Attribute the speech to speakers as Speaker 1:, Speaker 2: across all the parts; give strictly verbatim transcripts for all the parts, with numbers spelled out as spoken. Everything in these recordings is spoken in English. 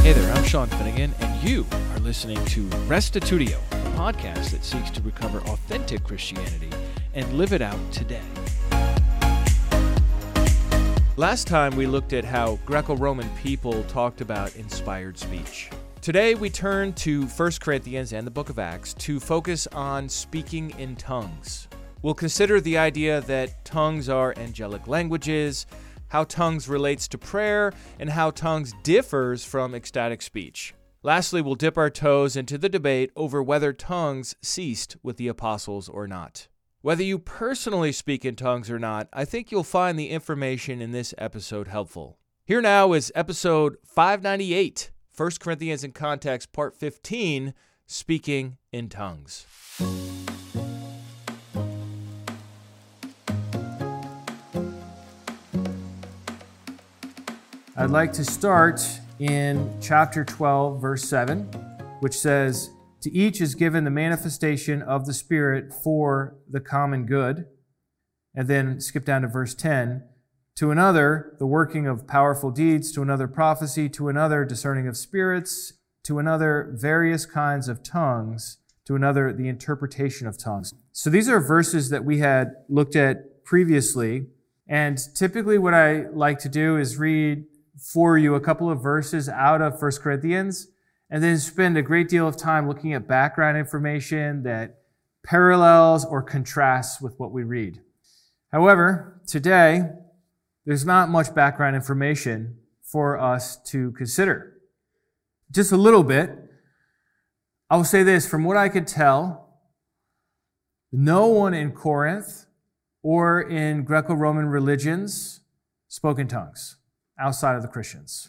Speaker 1: Hey there, I'm Sean Finnegan, and you are listening to Restitutio, a podcast that seeks to recover authentic Christianity and live it out today. Last time we looked at how Greco-Roman people talked about inspired speech. Today we turn to First Corinthians and the book of Acts to focus on speaking in tongues. We'll consider the idea that tongues are angelic languages, how tongues relates to prayer, and how tongues differs from ecstatic speech. Lastly, we'll dip our toes into the debate over whether tongues ceased with the apostles or not. Whether you personally speak in tongues or not, I think you'll find the information in this episode helpful. Here now is episode five ninety-eight, First Corinthians in Context, part fifteen, Speaking in Tongues.
Speaker 2: I'd like to start in chapter twelve, verse seven, which says, "To each is given the manifestation of the Spirit for the common good." And then skip down to verse ten. "To another, the working of powerful deeds, to another prophecy, to another discerning of spirits, to another various kinds of tongues, to another the interpretation of tongues." So these are verses that we had looked at previously. And typically what I like to do is read for you a couple of verses out of First Corinthians, and then spend a great deal of time looking at background information that parallels or contrasts with what we read. However, today, there's not much background information for us to consider. Just a little bit. I will say this, from what I could tell, no one in Corinth or in Greco-Roman religions spoke in tongues outside of the Christians.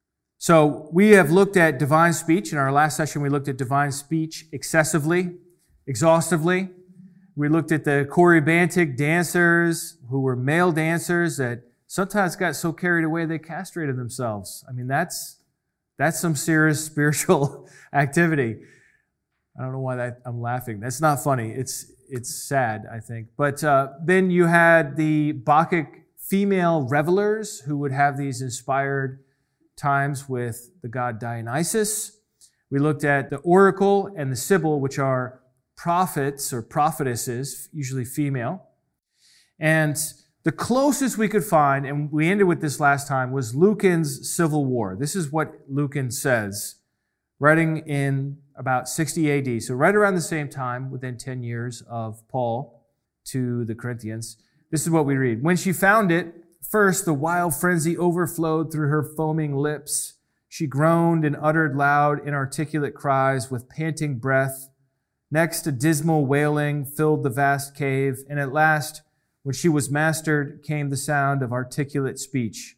Speaker 2: So we have looked at divine speech. In our last session, we looked at divine speech excessively, exhaustively. We looked at the Corybantic dancers who were male dancers that sometimes got so carried away they castrated themselves. I mean, that's that's some serious spiritual activity. I don't know why that, I'm laughing. That's not funny. It's it's sad, I think. But uh, then you had the Bacchic female revelers who would have these inspired times with the god Dionysus. We looked at the oracle and the sibyl, which are prophets or prophetesses, usually female. And the closest we could find, and we ended with this last time, was Lucan's Civil War. This is what Lucan says, writing in about sixty A D, so right around the same time, within ten years of Paul to the Corinthians. This is what we read. "When she found it, first the wild frenzy overflowed through her foaming lips. She groaned and uttered loud, inarticulate cries with panting breath. Next, a dismal wailing filled the vast cave. And at last, when she was mastered, came the sound of articulate speech.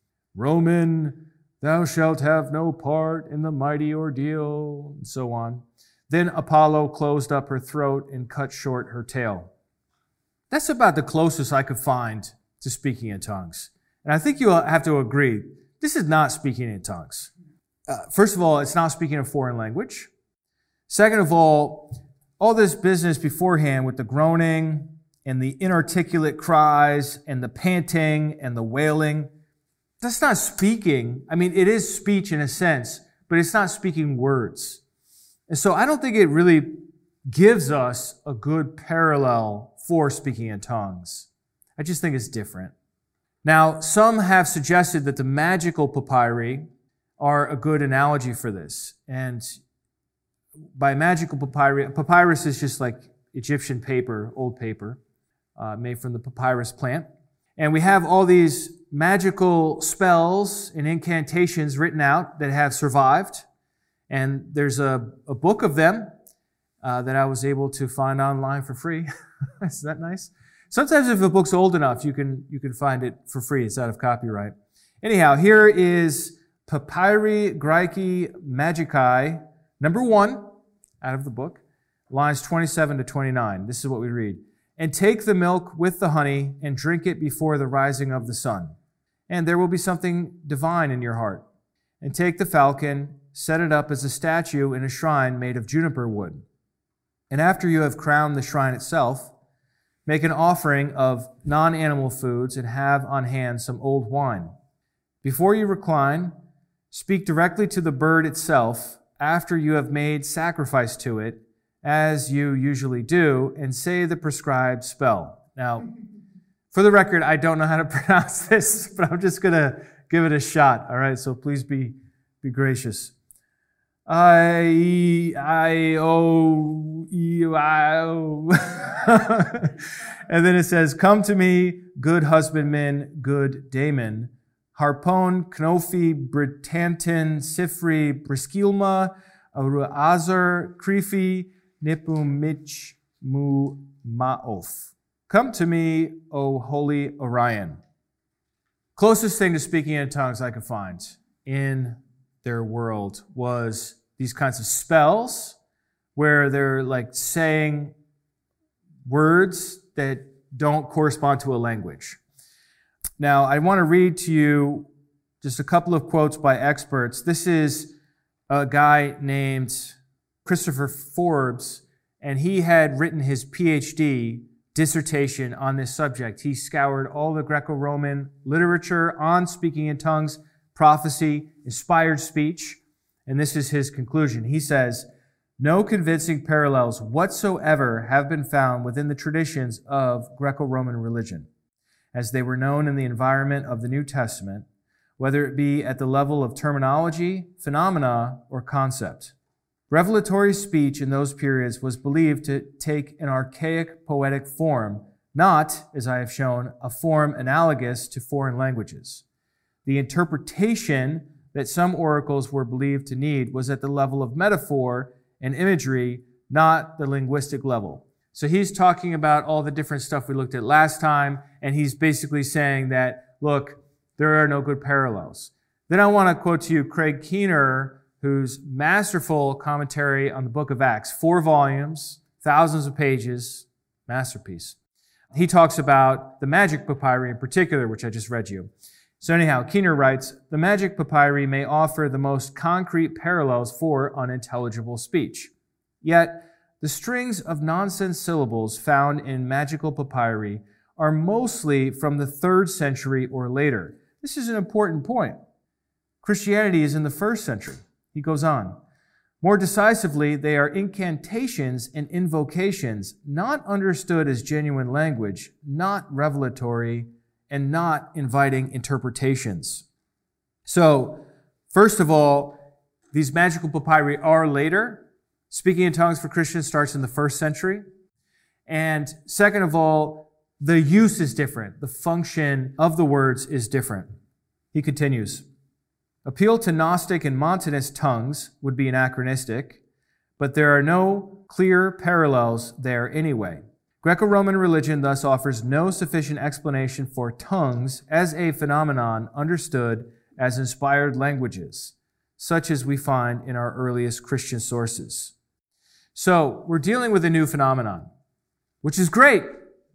Speaker 2: 'Roman, thou shalt have no part in the mighty ordeal,' and so on. Then Apollo closed up her throat and cut short her tale." That's about the closest I could find to speaking in tongues. And I think you'll have to agree, this is not speaking in tongues. Uh, first of all, it's not speaking a foreign language. Second of all, all this business beforehand with the groaning and the inarticulate cries and the panting and the wailing, that's not speaking. I mean, it is speech in a sense, but it's not speaking words. And so I don't think it really gives us a good parallel for speaking in tongues. I just think it's different. Now, some have suggested that the magical papyri are a good analogy for this. And by magical papyri, papyrus is just like Egyptian paper, old paper, uh, made from the papyrus plant. And we have all these magical spells and incantations written out that have survived. And there's a, a book of them uh, that I was able to find online for free. Isn't that nice? Sometimes if a book's old enough, you can you can find it for free. It's out of copyright. Anyhow, here is Papyri Graeci Magicae, number one, out of the book, lines twenty-seven to twenty-nine. This is what we read. "And take the milk with the honey and drink it before the rising of the sun. And there will be something divine in your heart. And take the falcon, set it up as a statue in a shrine made of juniper wood. And after you have crowned the shrine itself, make an offering of non-animal foods and have on hand some old wine. Before you recline, Speak directly to the bird itself after you have made sacrifice to it, as you usually do, and say the prescribed spell. Now, for the record, I don't know how to pronounce this, but I'm just going to give it a shot. All right, so please be, be gracious. I, I, oh, you, I, oh. And then it says, come to me, good husbandman, good daemon, Harpon, Knofi, Britantin, Sifri, Briskilma, Aruazar, Krifi, Nipumich, Mu, Maof. Come to me, O holy Orion. Closest thing to speaking in tongues I could find in their world was these kinds of spells where they're like saying words that don't correspond to a language. Now, I want to read to you just a couple of quotes by experts. This is a guy named Christopher Forbes, and he had written his P H D dissertation on this subject. He scoured all the Greco-Roman literature on speaking in tongues, prophecy, inspired speech, and this is his conclusion. He says, no convincing parallels whatsoever have been found within the traditions of Greco-Roman religion, as they were known in the environment of the New Testament, whether it be at the level of terminology, phenomena, or concept. Revelatory speech in those periods was believed to take an archaic poetic form, not, as I have shown, a form analogous to foreign languages. The interpretation that some oracles were believed to need was at the level of metaphor and imagery, not the linguistic level. So he's talking about all the different stuff we looked at last time, and he's basically saying that, look, there are no good parallels. Then I want to quote to you Craig Keener, whose masterful commentary on the book of Acts, four volumes, thousands of pages, masterpiece. He talks about the magic papyri in particular, which I just read you. So anyhow, Keener writes, the magic papyri may offer the most concrete parallels for unintelligible speech. Yet, the strings of nonsense syllables found in magical papyri are mostly from the third century or later. This is an important point. Christianity is in the first century. He goes on. More decisively, they are incantations and invocations, not understood as genuine language, not revelatory, and not inviting interpretations. So, first of all, these magical papyri are later. Speaking in tongues for Christians starts in the first century. And second of all, the use is different. The function of the words is different. He continues. Appeal to Gnostic and Montanist tongues would be anachronistic, but there are no clear parallels there anyway. Greco-Roman religion thus offers no sufficient explanation for tongues as a phenomenon understood as inspired languages, such as we find in our earliest Christian sources. So we're dealing with a new phenomenon, which is great.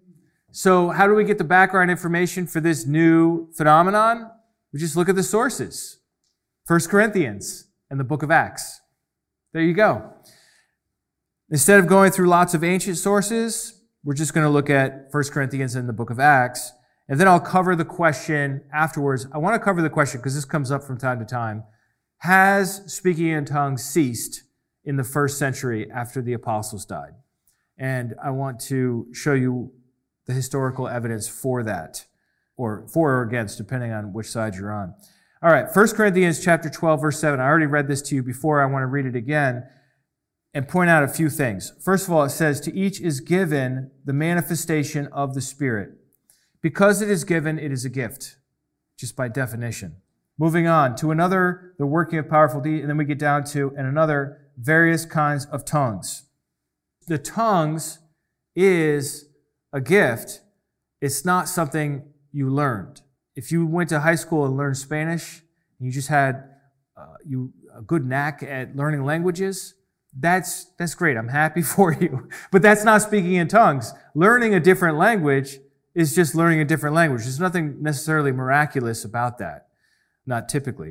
Speaker 2: So how do we get the background information for this new phenomenon? We just look at the sources. First Corinthians and the book of Acts. There you go. Instead of going through lots of ancient sources, we're just going to look at First Corinthians and the book of Acts. And then I'll cover the question afterwards. I want to cover the question because this comes up from time to time. Has speaking in tongues ceased in the first century after the apostles died? And I want to show you the historical evidence for that, or for or against, depending on which side you're on. All right, First Corinthians chapter twelve, verse seven. I already read this to you before. I want to read it again and point out a few things. First of all, it says, to each is given the manifestation of the Spirit. Because it is given, it is a gift, just by definition. Moving on to another, the working of powerful deeds, and then we get down to, and another, various kinds of tongues. The tongues is a gift. It's not something you learned. If you went to high school and learned Spanish, and you just had uh, you a good knack at learning languages, that's that's great. I'm happy for you. But that's not speaking in tongues. Learning a different language is just learning a different language. There's nothing necessarily miraculous about that. Not typically.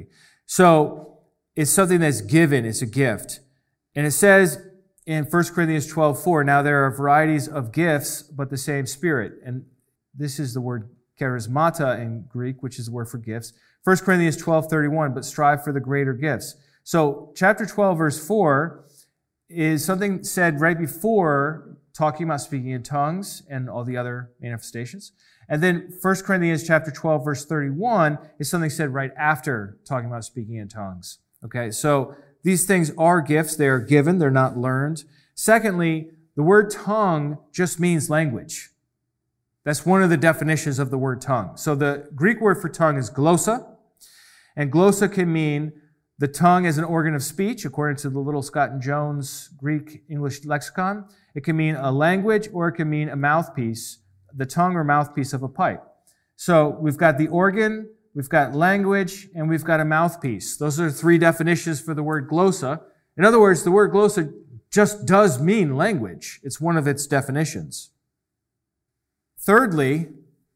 Speaker 2: So it's something that's given. It's a gift. And it says in First Corinthians twelve four, now there are varieties of gifts, but the same Spirit. And this is the word charismata in Greek, which is the word for gifts. First Corinthians twelve thirty-one, but strive for the greater gifts. So chapter twelve, verse four is something said right before talking about speaking in tongues and all the other manifestations. And then First Corinthians chapter twelve, verse thirty-one is something said right after talking about speaking in tongues. Okay, so these things are gifts. They are given. They're not learned. Secondly, the word tongue just means language. That's one of the definitions of the word tongue. So the Greek word for tongue is glossa, and glossa can mean the tongue as an organ of speech, according to the Little Scott and Jones Greek English lexicon. It can mean a language, or it can mean a mouthpiece, the tongue or mouthpiece of a pipe. So we've got the organ, we've got language, and we've got a mouthpiece. Those are three definitions for the word glossa. In other words, the word glossa just does mean language. It's one of its definitions. Thirdly,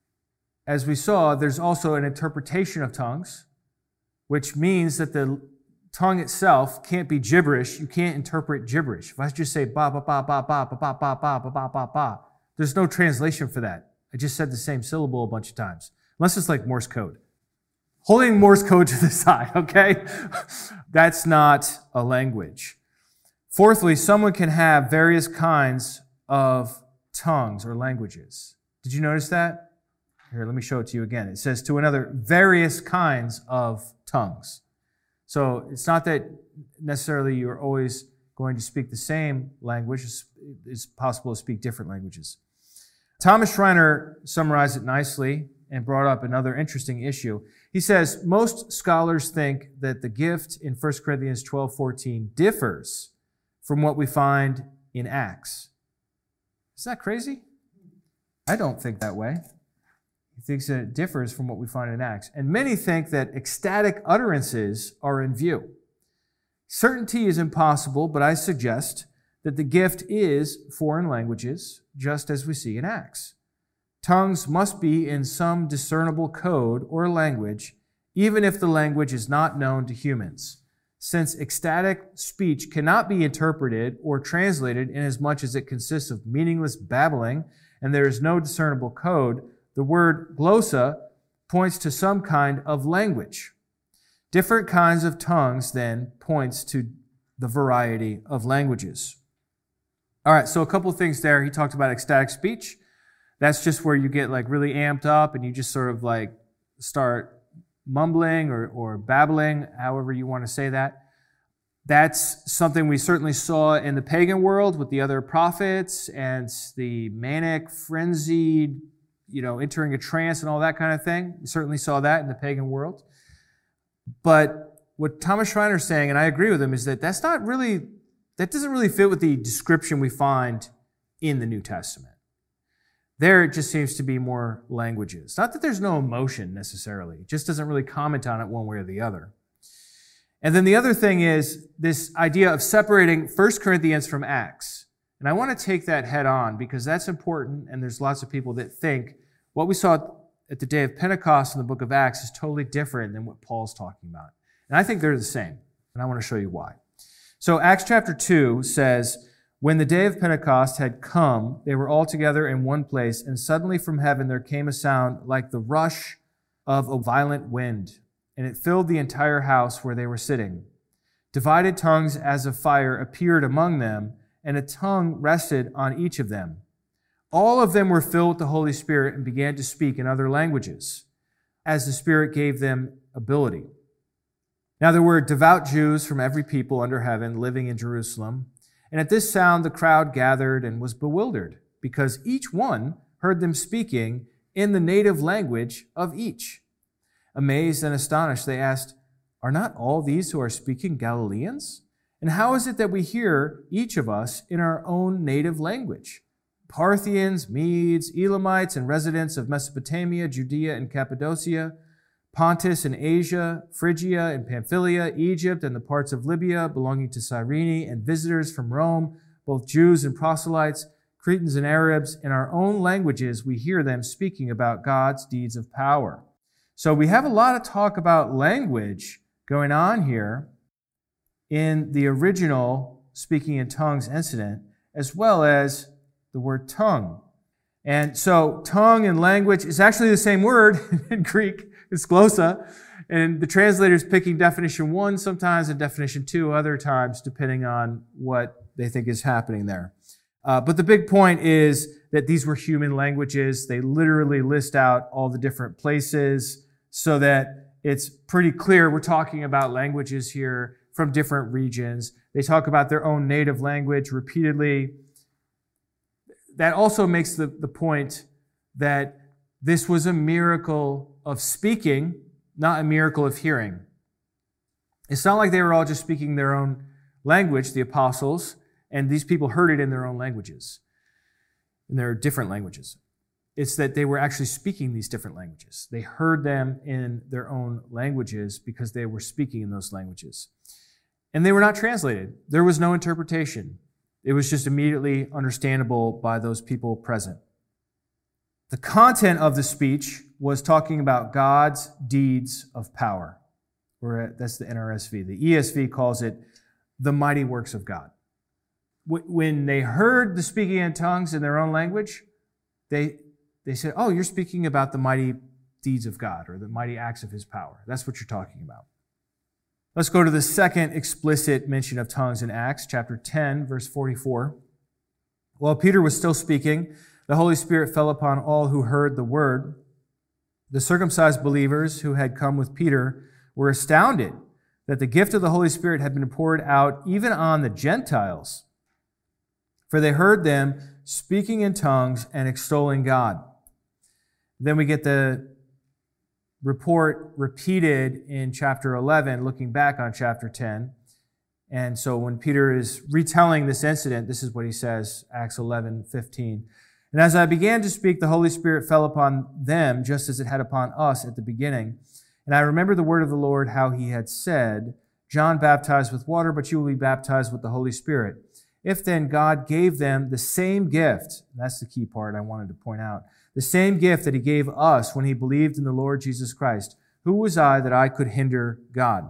Speaker 2: as we saw, there's also an interpretation of tongues, which means that the tongue itself can't be gibberish. You can't interpret gibberish. If I just say ba ba ba ba ba ba ba ba ba ba ba ba ba, there's no translation for that. I just said the same syllable a bunch of times, unless it's like Morse code. Holding Morse code to the side, okay? That's not a language. Fourthly, someone can have various kinds of tongues or languages. Did you notice that? Here, let me show it to you again. It says to another, various kinds of tongues. So it's not that necessarily you're always going to speak the same language. It's possible to speak different languages. Thomas Schreiner summarized it nicely and brought up another interesting issue. He says, most scholars think that the gift in First Corinthians twelve fourteen differs from what we find in Acts. Isn't that crazy? I don't think that way. He thinks that it differs from what we find in Acts. And many think that ecstatic utterances are in view. Certainty is impossible, but I suggest that the gift is foreign languages, just as we see in Acts. Tongues must be in some discernible code or language, even if the language is not known to humans. Since ecstatic speech cannot be interpreted or translated inasmuch as it consists of meaningless babbling and there is no discernible code, the word glossa points to some kind of language. Different kinds of tongues then points to the variety of languages. All right, so a couple of things there. He talked about ecstatic speech. That's just where you get like really amped up and you just sort of like start mumbling or, or babbling, however you want to say that. That's something we certainly saw in the pagan world with the other prophets and the manic, frenzied, you know, entering a trance and all that kind of thing. We certainly saw that in the pagan world. But what Thomas Schreiner is saying, and I agree with him, is that that's not really, that doesn't really fit with the description we find in the New Testament. There, it just seems to be more languages. Not that there's no emotion necessarily. It just doesn't really comment on it one way or the other. And then the other thing is this idea of separating First Corinthians from Acts. And I want to take that head on because that's important, and there's lots of people that think what we saw at the day of Pentecost in the book of Acts is totally different than what Paul's talking about. And I think they're the same, and I want to show you why. So Acts chapter two says, when the day of Pentecost had come, they were all together in one place, and suddenly from heaven there came a sound like the rush of a violent wind, and it filled the entire house where they were sitting. Divided tongues as of fire appeared among them, and a tongue rested on each of them. All of them were filled with the Holy Spirit and began to speak in other languages, as the Spirit gave them ability. Now there were devout Jews from every people under heaven living in Jerusalem. And at this sound the crowd gathered and was bewildered, because each one heard them speaking in the native language of each. Amazed and astonished, they asked, are not all these who are speaking Galileans? And how is it that we hear, each of us, in our own native language? Parthians, Medes, Elamites, and residents of Mesopotamia, Judea and Cappadocia, Pontus and Asia, Phrygia and Pamphylia, Egypt and the parts of Libya belonging to Cyrene, and visitors from Rome, both Jews and proselytes, Cretans and Arabs, in our own languages we hear them speaking about God's deeds of power. So we have a lot of talk about language going on here in the original speaking in tongues incident, as well as the word tongue. And so tongue and language is actually the same word in Greek. It's glossa. And the translator's picking definition one sometimes and definition two other times, depending on what they think is happening there. Uh, but the big point is that these were human languages. They literally list out all the different places so that it's pretty clear we're talking about languages here from different regions. They talk about their own native language repeatedly. That also makes the, the point that this was a miracle of speaking, not a miracle of hearing. It's not like they were all just speaking their own language, the apostles, and these people heard it in their own languages, in their different languages. It's that they were actually speaking these different languages. They heard them in their own languages because they were speaking in those languages. And they were not translated. There was no interpretation. It was just immediately understandable by those people present. The content of the speech was talking about God's deeds of power. Or that's the N R S V. The E S V calls it the mighty works of God. When they heard the speaking in tongues in their own language, they, they said, oh, you're speaking about the mighty deeds of God or the mighty acts of his power. That's what you're talking about. Let's go to the second explicit mention of tongues in Acts, chapter ten, verse forty-four. While Peter was still speaking, the Holy Spirit fell upon all who heard the word. The circumcised believers who had come with Peter were astounded that the gift of the Holy Spirit had been poured out even on the Gentiles, for they heard them speaking in tongues and extolling God. Then we get the report repeated in chapter eleven, looking back on chapter ten. And so when Peter is retelling this incident, this is what he says, Acts eleven fifteen. And as I began to speak, the Holy Spirit fell upon them, just as it had upon us at the beginning. And I remember the word of the Lord, how he had said, John baptized with water, but you will be baptized with the Holy Spirit. If then God gave them the same gift, and that's the key part I wanted to point out, the same gift that he gave us when he believed in the Lord Jesus Christ, who was I that I could hinder God?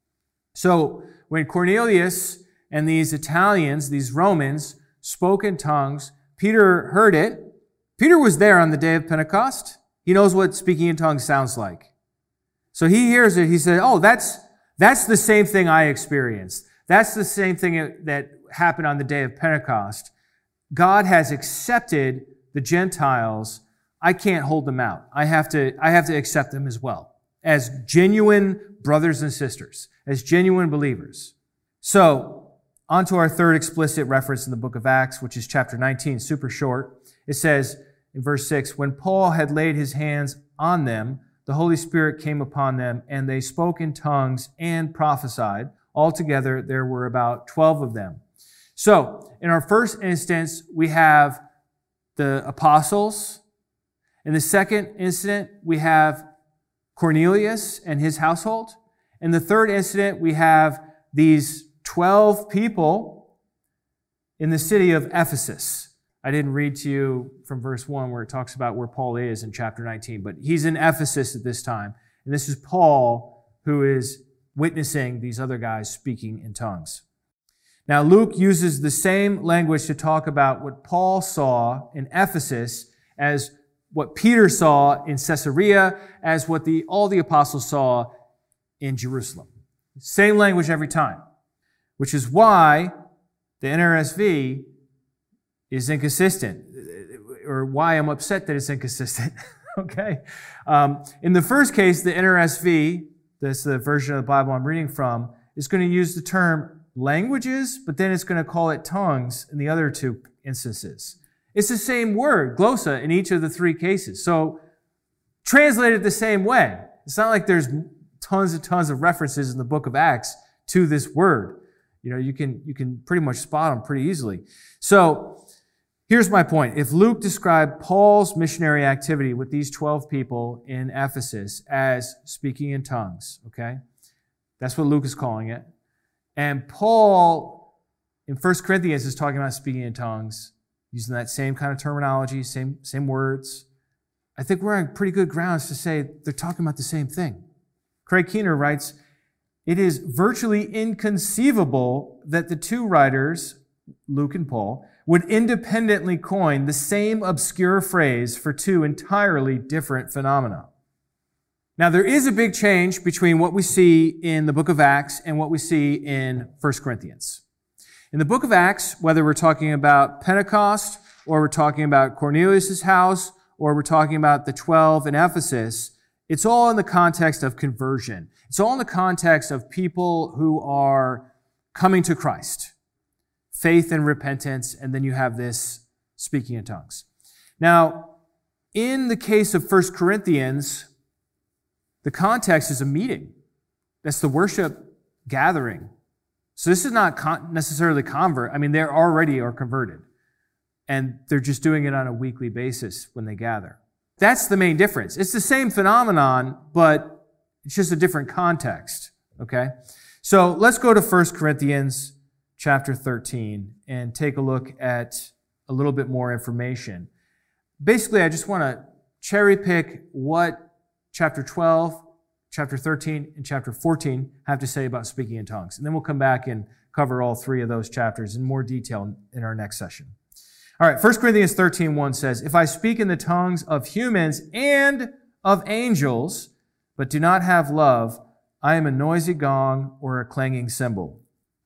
Speaker 2: So when Cornelius and these Italians, these Romans, spoke in tongues, Peter heard it. Peter was there on the day of Pentecost. He knows what speaking in tongues sounds like. So he hears it. He said, oh, that's, that's the same thing I experienced. That's the same thing that happened on the day of Pentecost. God has accepted the Gentiles. I can't hold them out. I have to, I have to accept them as well, as genuine brothers and sisters, as genuine believers. So, on to our third explicit reference in the book of Acts, which is chapter nineteen, super short. It says in verse six, when Paul had laid his hands on them, the Holy Spirit came upon them, and they spoke in tongues and prophesied. Altogether, there were about twelve of them. So, in our first instance, we have the apostles. In the second incident, we have Cornelius and his household. In the third incident, we have these twelve people in the city of Ephesus. I didn't read to you from verse one where it talks about where Paul is in chapter nineteen, but he's in Ephesus at this time. And this is Paul who is witnessing these other guys speaking in tongues. Now, Luke uses the same language to talk about what Paul saw in Ephesus as what Peter saw in Caesarea, as what the, all the apostles saw in Jerusalem. Same language every time, which is why the N R S V is inconsistent, or why I'm upset that it's inconsistent. Okay? Um, in the first case, the N R S V, that's the version of the Bible I'm reading from, is going to use the term languages, but then it's going to call it tongues in the other two instances. It's the same word, glossa, in each of the three cases. So, translated the same way. It's not like there's tons and tons of references in the book of Acts to this word. You know, you can, you can pretty much spot them pretty easily. So, here's my point. If Luke described Paul's missionary activity with these twelve people in Ephesus as speaking in tongues, okay? That's what Luke is calling it. And Paul, in First Corinthians, is talking about speaking in tongues, using that same kind of terminology, same, same words. I think we're on pretty good grounds to say they're talking about the same thing. Craig Keener writes, it is virtually inconceivable that the two writers Luke and Paul, would independently coin the same obscure phrase for two entirely different phenomena. Now, there is a big change between what we see in the book of Acts and what we see in First Corinthians. In the book of Acts, whether we're talking about Pentecost, or we're talking about Cornelius' house, or we're talking about the twelve in Ephesus, it's all in the context of conversion. It's all in the context of people who are coming to Christ. Faith and repentance, and then you have this speaking in tongues. Now, in the case of First Corinthians, the context is a meeting. That's the worship gathering. So this is not con- necessarily convert. I mean, they already are converted. And they're just doing it on a weekly basis when they gather. That's the main difference. It's the same phenomenon, but it's just a different context. Okay? So let's go to First Corinthians chapter thirteen and take a look at a little bit more information. Basically, I just want to cherry pick what chapter twelve, chapter thirteen, and chapter fourteen have to say about speaking in tongues. And then we'll come back and cover all three of those chapters in more detail in our next session. All right, First Corinthians thirteen one says, "If I speak in the tongues of humans and of angels, but do not have love, I am a noisy gong or a clanging cymbal."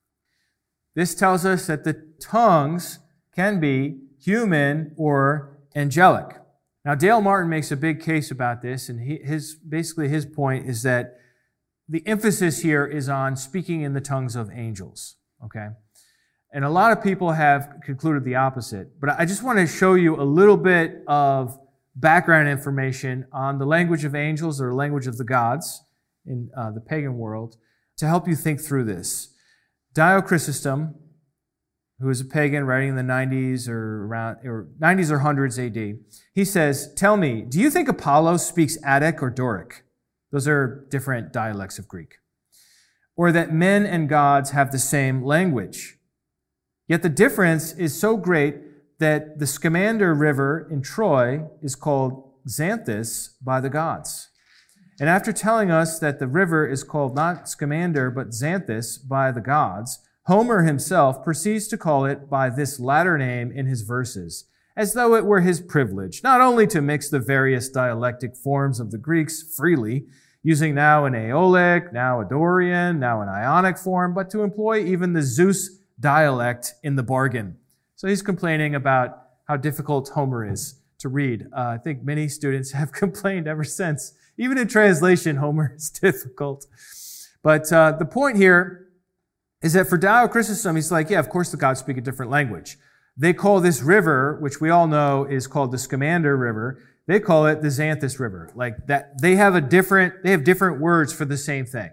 Speaker 2: This tells us that the tongues can be human or angelic. Now, Dale Martin makes a big case about this, and he, his basically his point is that the emphasis here is on speaking in the tongues of angels, okay? And a lot of people have concluded the opposite, but I just want to show you a little bit of background information on the language of angels or language of the gods in uh, the pagan world to help you think through this. Dio Chrysostom, who is a pagan writing in the nineties or around or nineties or hundreds A D, he says, "Tell me, do you think Apollo speaks Attic or Doric?" Those are different dialects of Greek. "Or that men and gods have the same language? Yet the difference is so great that the Scamander River in Troy is called Xanthus by the gods. And after telling us that the river is called not Scamander but Xanthus by the gods, Homer himself proceeds to call it by this latter name in his verses, as though it were his privilege, not only to mix the various dialectic forms of the Greeks freely, using now an Aeolic, now a Dorian, now an Ionic form, but to employ even the Zeus dialect in the bargain." So he's complaining about how difficult Homer is to read. Uh, I think many students have complained ever since. Even in translation, Homer is difficult. But uh, the point here is that for Dio Chrysostom, he's like, yeah, of course the gods speak a different language. They call this river, which we all know is called the Scamander River, they call it the Xanthus River. Like that, they have a different, they have different words for the same thing.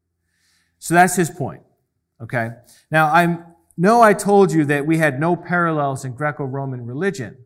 Speaker 2: So that's his point. Okay. Now I know I told you that we had no parallels in Greco-Roman religion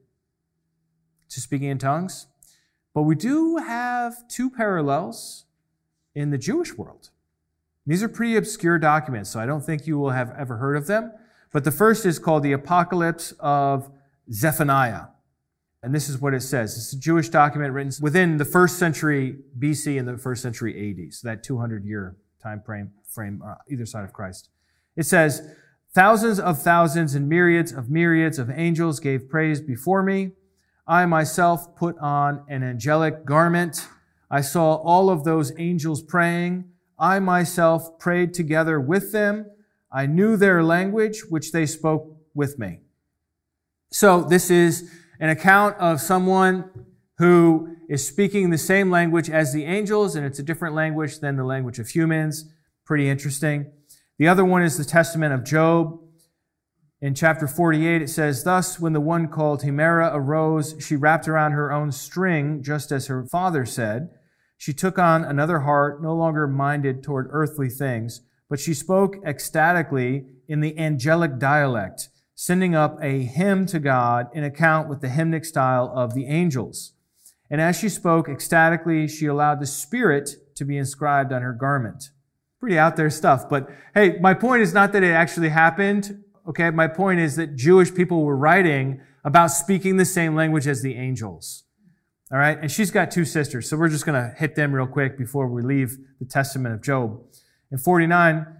Speaker 2: to speaking in tongues, but we do have two parallels in the Jewish world. These are pretty obscure documents, so I don't think you will have ever heard of them. But the first is called the Apocalypse of Zephaniah. And this is what it says. It's a Jewish document written within the first century B C and the first century A D, so that two hundred year time frame, frame uh, either side of Christ. It says, "Thousands of thousands and myriads of myriads of angels gave praise before me. I myself put on an angelic garment. I saw all of those angels praying. I myself prayed together with them. I knew their language, which they spoke with me." So this is an account of someone who is speaking the same language as the angels, and it's a different language than the language of humans. Pretty interesting. The other one is the Testament of Job. In chapter forty-eight, it says, "Thus, when the one called Hemera arose, she wrapped around her own string, just as her father said. She took on another heart, no longer minded toward earthly things, but she spoke ecstatically in the angelic dialect, sending up a hymn to God in account with the hymnic style of the angels. And as she spoke ecstatically, she allowed the Spirit to be inscribed on her garment." Pretty out there stuff, but hey, my point is not that it actually happened. Okay, my point is that Jewish people were writing about speaking the same language as the angels. All right, and she's got two sisters, so we're just going to hit them real quick before we leave the Testament of Job. In forty-nine,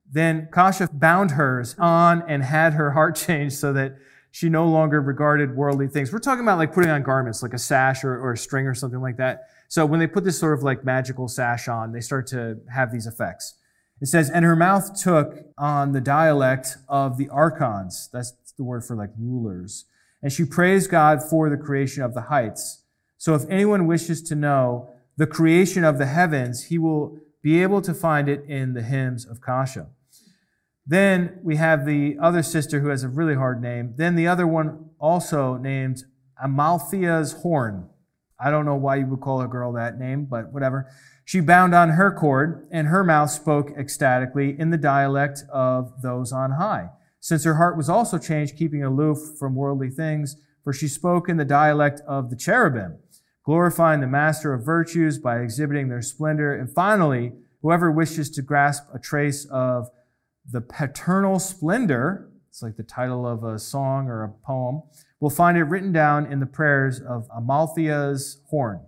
Speaker 2: Then Kasha bound hers on and had her heart changed so that she no longer regarded worldly things. We're talking about like putting on garments, like a sash or, or a string or something like that. So when they put this sort of like magical sash on, they start to have these effects. It says, and her mouth took on the dialect of the archons. That's the word for like rulers. And she praised God for the creation of the heights. So if anyone wishes to know the creation of the heavens, he will be able to find it in the hymns of Kasha. Then we have the other sister who has a really hard name. Then the other one also named Amalthea's horn. I don't know why you would call a girl that name, but whatever. She bound on her cord, and her mouth spoke ecstatically in the dialect of those on high, since her heart was also changed, keeping aloof from worldly things, for she spoke in the dialect of the cherubim, glorifying the master of virtues by exhibiting their splendor. And finally, whoever wishes to grasp a trace of the paternal splendor, it's like the title of a song or a poem, will find it written down in the prayers of Amalthea's horn.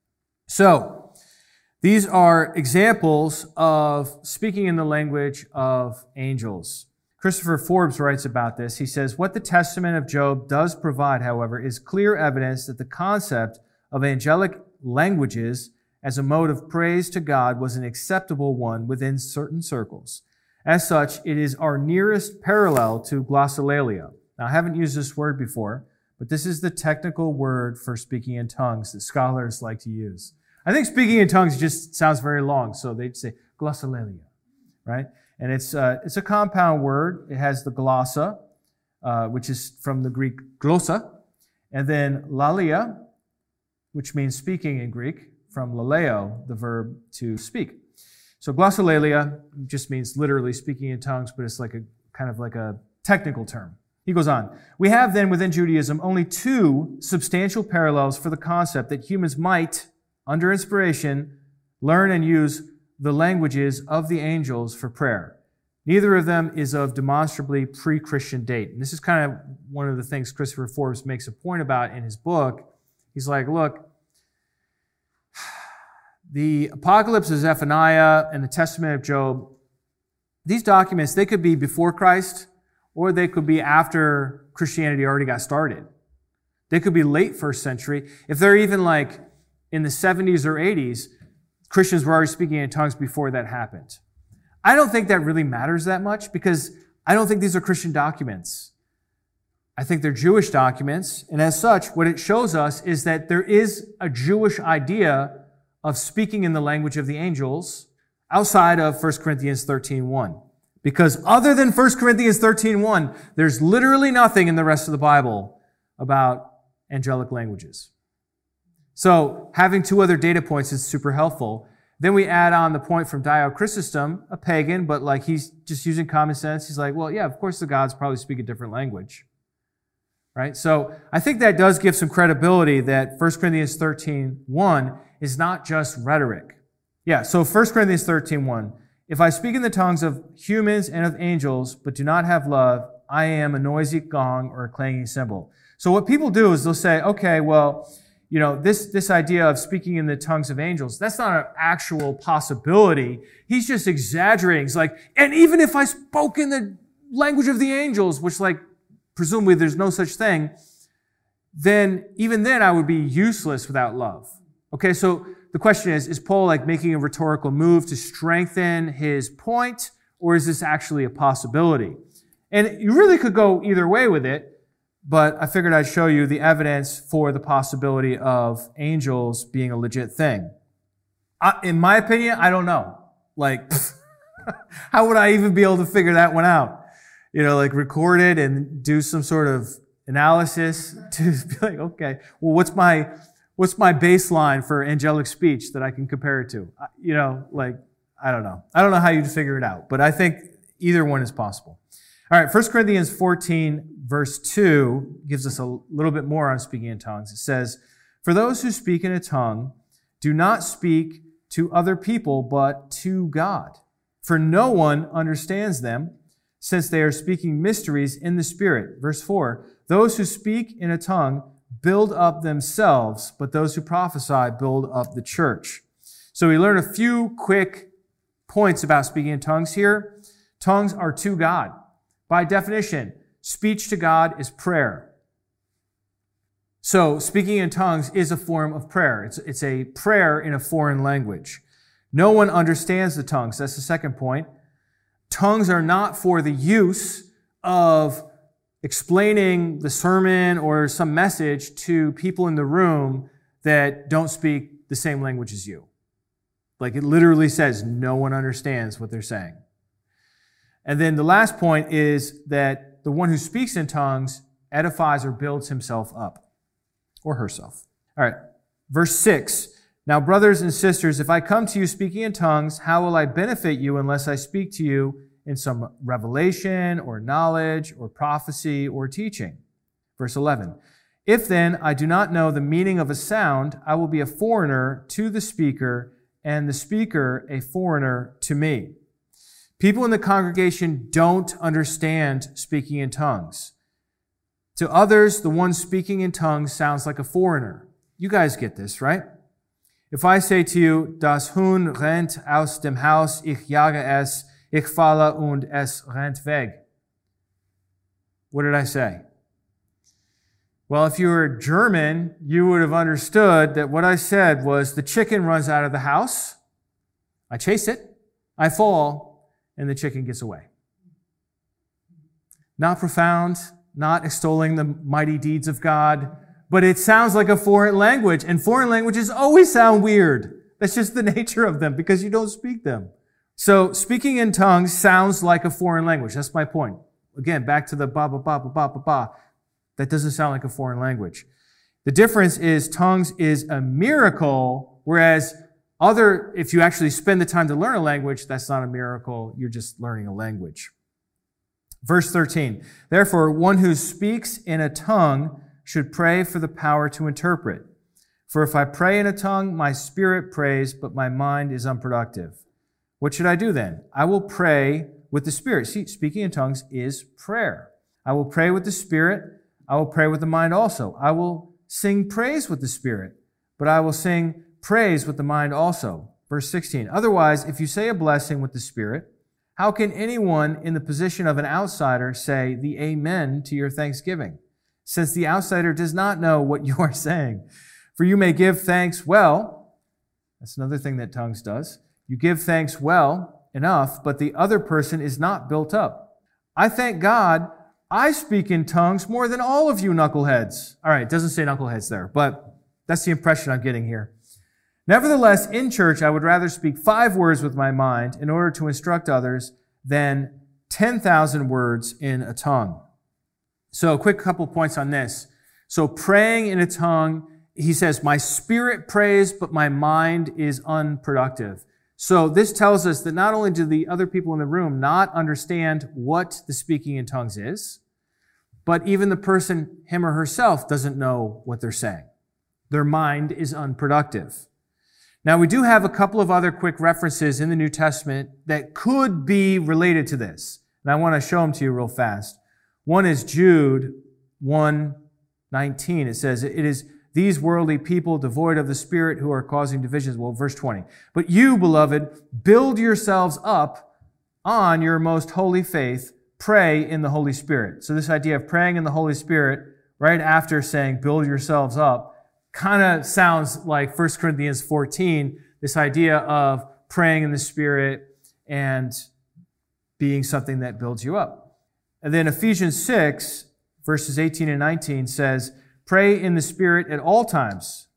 Speaker 2: So, these are examples of speaking in the language of angels. Christopher Forbes writes about this. He says, what the Testament of Job does provide, however, is clear evidence that the concept of angelic languages as a mode of praise to God was an acceptable one within certain circles. As such, it is our nearest parallel to glossolalia. Now, I haven't used this word before, but this is the technical word for speaking in tongues that scholars like to use. I think speaking in tongues just sounds very long, so they'd say glossolalia, right? And it's uh, it's a compound word. It has the glossa, uh, which is from the Greek glossa, and then lalia, which means speaking in Greek, from laleo, the verb to speak. So glossolalia just means literally speaking in tongues, but it's like a kind of like a technical term. He goes on. We have then within Judaism only two substantial parallels for the concept that humans might, under inspiration, learn and use the languages of the angels for prayer. Neither of them is of demonstrably pre-Christian date. And this is kind of one of the things Christopher Forbes makes a point about in his book. He's like, look, the Apocalypse of Zephaniah and the Testament of Job, these documents, they could be before Christ or they could be after Christianity already got started. They could be late first century. If they're even like in the seventies or eighties, Christians were already speaking in tongues before that happened. I don't think that really matters that much because I don't think these are Christian documents. I think they're Jewish documents, and as such, what it shows us is that there is a Jewish idea of speaking in the language of the angels outside of First Corinthians thirteen one. Because other than First Corinthians thirteen one, there's literally nothing in the rest of the Bible about angelic languages. So having two other data points is super helpful. Then we add on the point from Dio Chrysostom, a pagan, but like he's just using common sense. He's like, well, yeah, of course the gods probably speak a different language. Right? So I think that does give some credibility that First Corinthians thirteen one is not just rhetoric. Yeah, so First Corinthians thirteen one, if I speak in the tongues of humans and of angels, but do not have love, I am a noisy gong or a clanging cymbal. So what people do is they'll say, okay, well, you know, this, this idea of speaking in the tongues of angels, that's not an actual possibility. He's just exaggerating. He's like, and even if I spoke in the language of the angels, which like, presumably there's no such thing, then even then I would be useless without love. Okay, so the question is, is Paul like making a rhetorical move to strengthen his point, or is this actually a possibility? And you really could go either way with it, but I figured I'd show you the evidence for the possibility of angels being a legit thing. I, in my opinion, I don't know. Like, how would I even be able to figure that one out? You know, like record it and do some sort of analysis to be like, okay, well, what's my what's my baseline for angelic speech that I can compare it to? You know, like, I don't know. I don't know how you'd figure it out, but I think either one is possible. All right, First Corinthians fourteen, verse two gives us a little bit more on speaking in tongues. It says, for those who speak in a tongue do not speak to other people, but to God. For no one understands them, since they are speaking mysteries in the Spirit. Verse four, those who speak in a tongue build up themselves, but those who prophesy build up the church. So we learn a few quick points about speaking in tongues here. Tongues are to God. By definition, speech to God is prayer. So speaking in tongues is a form of prayer. It's, it's a prayer in a foreign language. No one understands the tongues. That's the second point. Tongues are not for the use of explaining the sermon or some message to people in the room that don't speak the same language as you. Like it literally says no one understands what they're saying. And then the last point is that the one who speaks in tongues edifies or builds himself up or herself. All right, verse six. Now, brothers and sisters, if I come to you speaking in tongues, how will I benefit you unless I speak to you in some revelation or knowledge or prophecy or teaching? Verse eleven. If then I do not know the meaning of a sound, I will be a foreigner to the speaker, and the speaker a foreigner to me. People in the congregation don't understand speaking in tongues. To others, the one speaking in tongues sounds like a foreigner. You guys get this, right? If I say to you, das Huhn rennt aus dem Haus, ich jage es, ich falle und es rennt weg. What did I say? Well, if you were German, you would have understood that what I said was the chicken runs out of the house, I chase it, I fall, and the chicken gets away. Not profound, not extolling the mighty deeds of God, but it sounds like a foreign language, and foreign languages always sound weird. That's just the nature of them because you don't speak them. So speaking in tongues sounds like a foreign language. That's my point. Again, back to the ba ba ba ba ba ba ba. That doesn't sound like a foreign language. The difference is tongues is a miracle, whereas other, if you actually spend the time to learn a language, that's not a miracle. You're just learning a language. Verse thirteen, therefore, one who speaks in a tongue should pray for the power to interpret. For if I pray in a tongue, my spirit prays, but my mind is unproductive. What should I do then? I will pray with the Spirit. See, speaking in tongues is prayer. I will pray with the Spirit. I will pray with the mind also. I will sing praise with the Spirit, but I will sing praise with the mind also. Verse sixteen, otherwise, if you say a blessing with the Spirit, how can anyone in the position of an outsider say the amen to your thanksgiving, since the outsider does not know what you are saying? For you may give thanks well. That's another thing that tongues does. You give thanks well enough, but the other person is not built up. I thank God I speak in tongues more than all of you knuckleheads. All right, it doesn't say knuckleheads there, but that's the impression I'm getting here. Nevertheless, in church, I would rather speak five words with my mind in order to instruct others than ten thousand words in a tongue. So a quick couple points on this. So praying in a tongue, he says, my spirit prays, but my mind is unproductive. So this tells us that not only do the other people in the room not understand what the speaking in tongues is, but even the person, him or herself, doesn't know what they're saying. Their mind is unproductive. Now, we do have a couple of other quick references in the New Testament that could be related to this. And I want to show them to you real fast. One is Jude one nineteen. It says, it is these worldly people devoid of the Spirit who are causing divisions. Well, verse twenty. But you, beloved, build yourselves up on your most holy faith. Pray in the Holy Spirit. So this idea of praying in the Holy Spirit right after saying build yourselves up kind of sounds like First Corinthians fourteen, this idea of praying in the Spirit and being something that builds you up. And then Ephesians six, verses eighteen and nineteen says, pray in the Spirit at all times.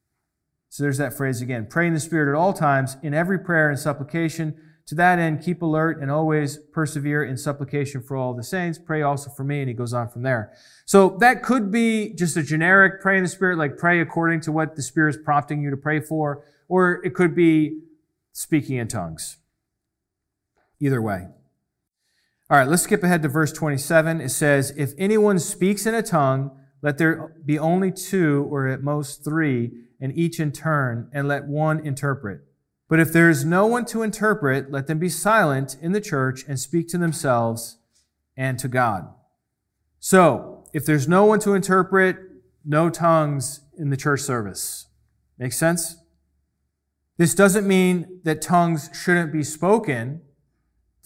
Speaker 2: So there's that phrase again. Pray in the Spirit at all times, in every prayer and supplication. To that end, keep alert and always persevere in supplication for all the saints. Pray also for me. And he goes on from there. So that could be just a generic pray in the Spirit, like pray according to what the Spirit is prompting you to pray for. Or it could be speaking in tongues. Either way. All right, let's skip ahead to verse twenty-seven. It says, if anyone speaks in a tongue, let there be only two or at most three, and each in turn, and let one interpret. But if there is no one to interpret, let them be silent in the church and speak to themselves and to God. So, if there's no one to interpret, no tongues in the church service. Make sense? This doesn't mean that tongues shouldn't be spoken.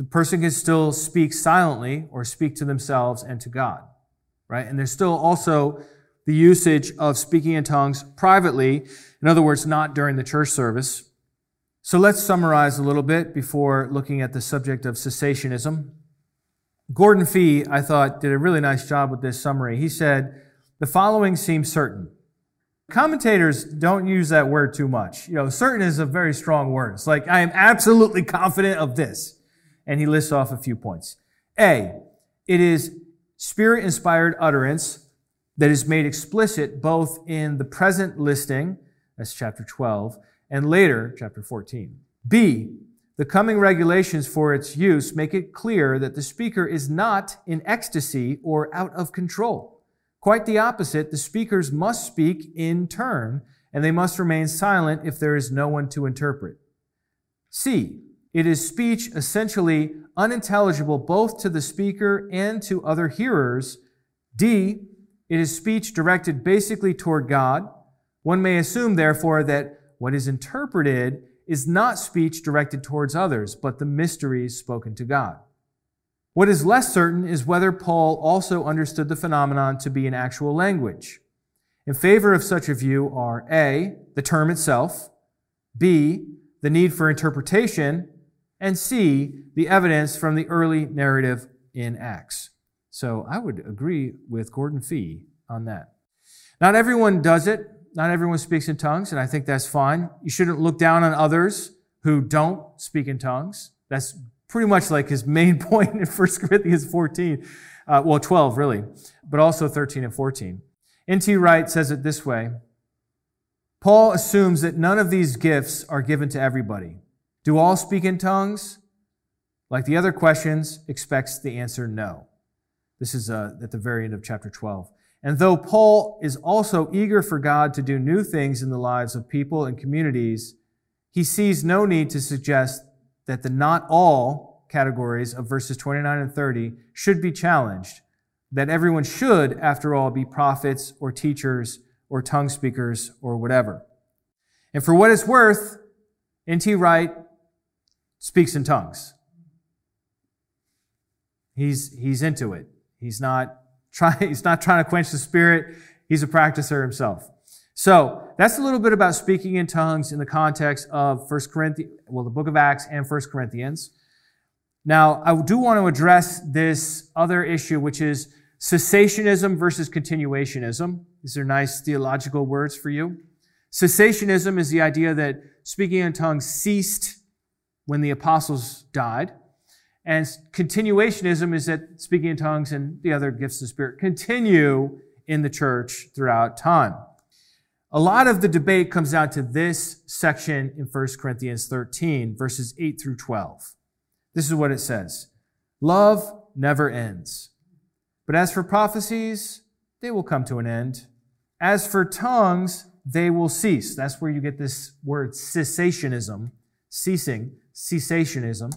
Speaker 2: The person can still speak silently or speak to themselves and to God, right? And there's still also the usage of speaking in tongues privately, in other words, not during the church service. So let's summarize a little bit before looking at the subject of cessationism. Gordon Fee, I thought, did a really nice job with this summary. He said, the following seems certain. Commentators don't use that word too much. You know, certain is a very strong word. It's like, I am absolutely confident of this. And he lists off a few points. A, it is Spirit-inspired utterance that is made explicit both in the present listing, that's chapter twelve, and later, chapter fourteen. B, the coming regulations for its use make it clear that the speaker is not in ecstasy or out of control. Quite the opposite, the speakers must speak in turn, and they must remain silent if there is no one to interpret. C, it is speech essentially unintelligible both to the speaker and to other hearers. D, it is speech directed basically toward God. One may assume, therefore, that what is interpreted is not speech directed towards others, but the mysteries spoken to God. What is less certain is whether Paul also understood the phenomenon to be an actual language. In favor of such a view are A, the term itself, B, the need for interpretation, and C, the evidence from the early narrative in Acts. So I would agree with Gordon Fee on that. Not everyone does it. Not everyone speaks in tongues, and I think that's fine. You shouldn't look down on others who don't speak in tongues. That's pretty much like his main point in First Corinthians fourteen. Uh, well, twelve, really, but also thirteen and fourteen. N T Wright says it this way. Paul assumes that none of these gifts are given to everybody. Do all speak in tongues? Like the other questions, expects the answer no. This is uh, at the very end of chapter twelve. And though Paul is also eager for God to do new things in the lives of people and communities, he sees no need to suggest that the not all categories of verses twenty-nine and thirty should be challenged, that everyone should, after all, be prophets or teachers or tongue speakers or whatever. And for what it's worth, N T Wright speaks in tongues. He's, he's into it. He's not trying, he's not trying to quench the Spirit. He's a practicer himself. So that's a little bit about speaking in tongues in the context of First Corinthians, well, the book of Acts and First Corinthians. Now, I do want to address this other issue, which is cessationism versus continuationism. These are nice theological words for you. Cessationism is the idea that speaking in tongues ceased when the apostles died. And continuationism is that speaking in tongues and the other gifts of the Spirit continue in the church throughout time. A lot of the debate comes down to this section in First Corinthians thirteen, verses eight through twelve. This is what it says. Love never ends. But as for prophecies, they will come to an end. As for tongues, they will cease. That's where you get this word cessationism, ceasing, cessationism.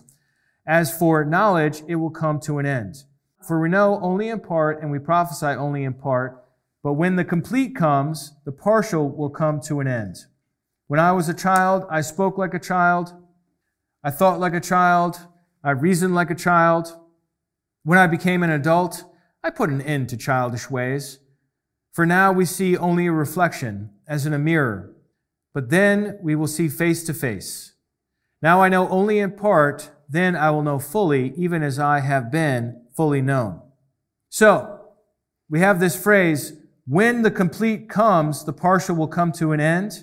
Speaker 2: As for knowledge, it will come to an end. For we know only in part, and we prophesy only in part. But when the complete comes, the partial will come to an end. When I was a child, I spoke like a child. I thought like a child. I reasoned like a child. When I became an adult, I put an end to childish ways. For now we see only a reflection, as in a mirror. But then we will see face to face. Now I know only in part, then I will know fully, even as I have been fully known. So, we have this phrase, when the complete comes, the partial will come to an end.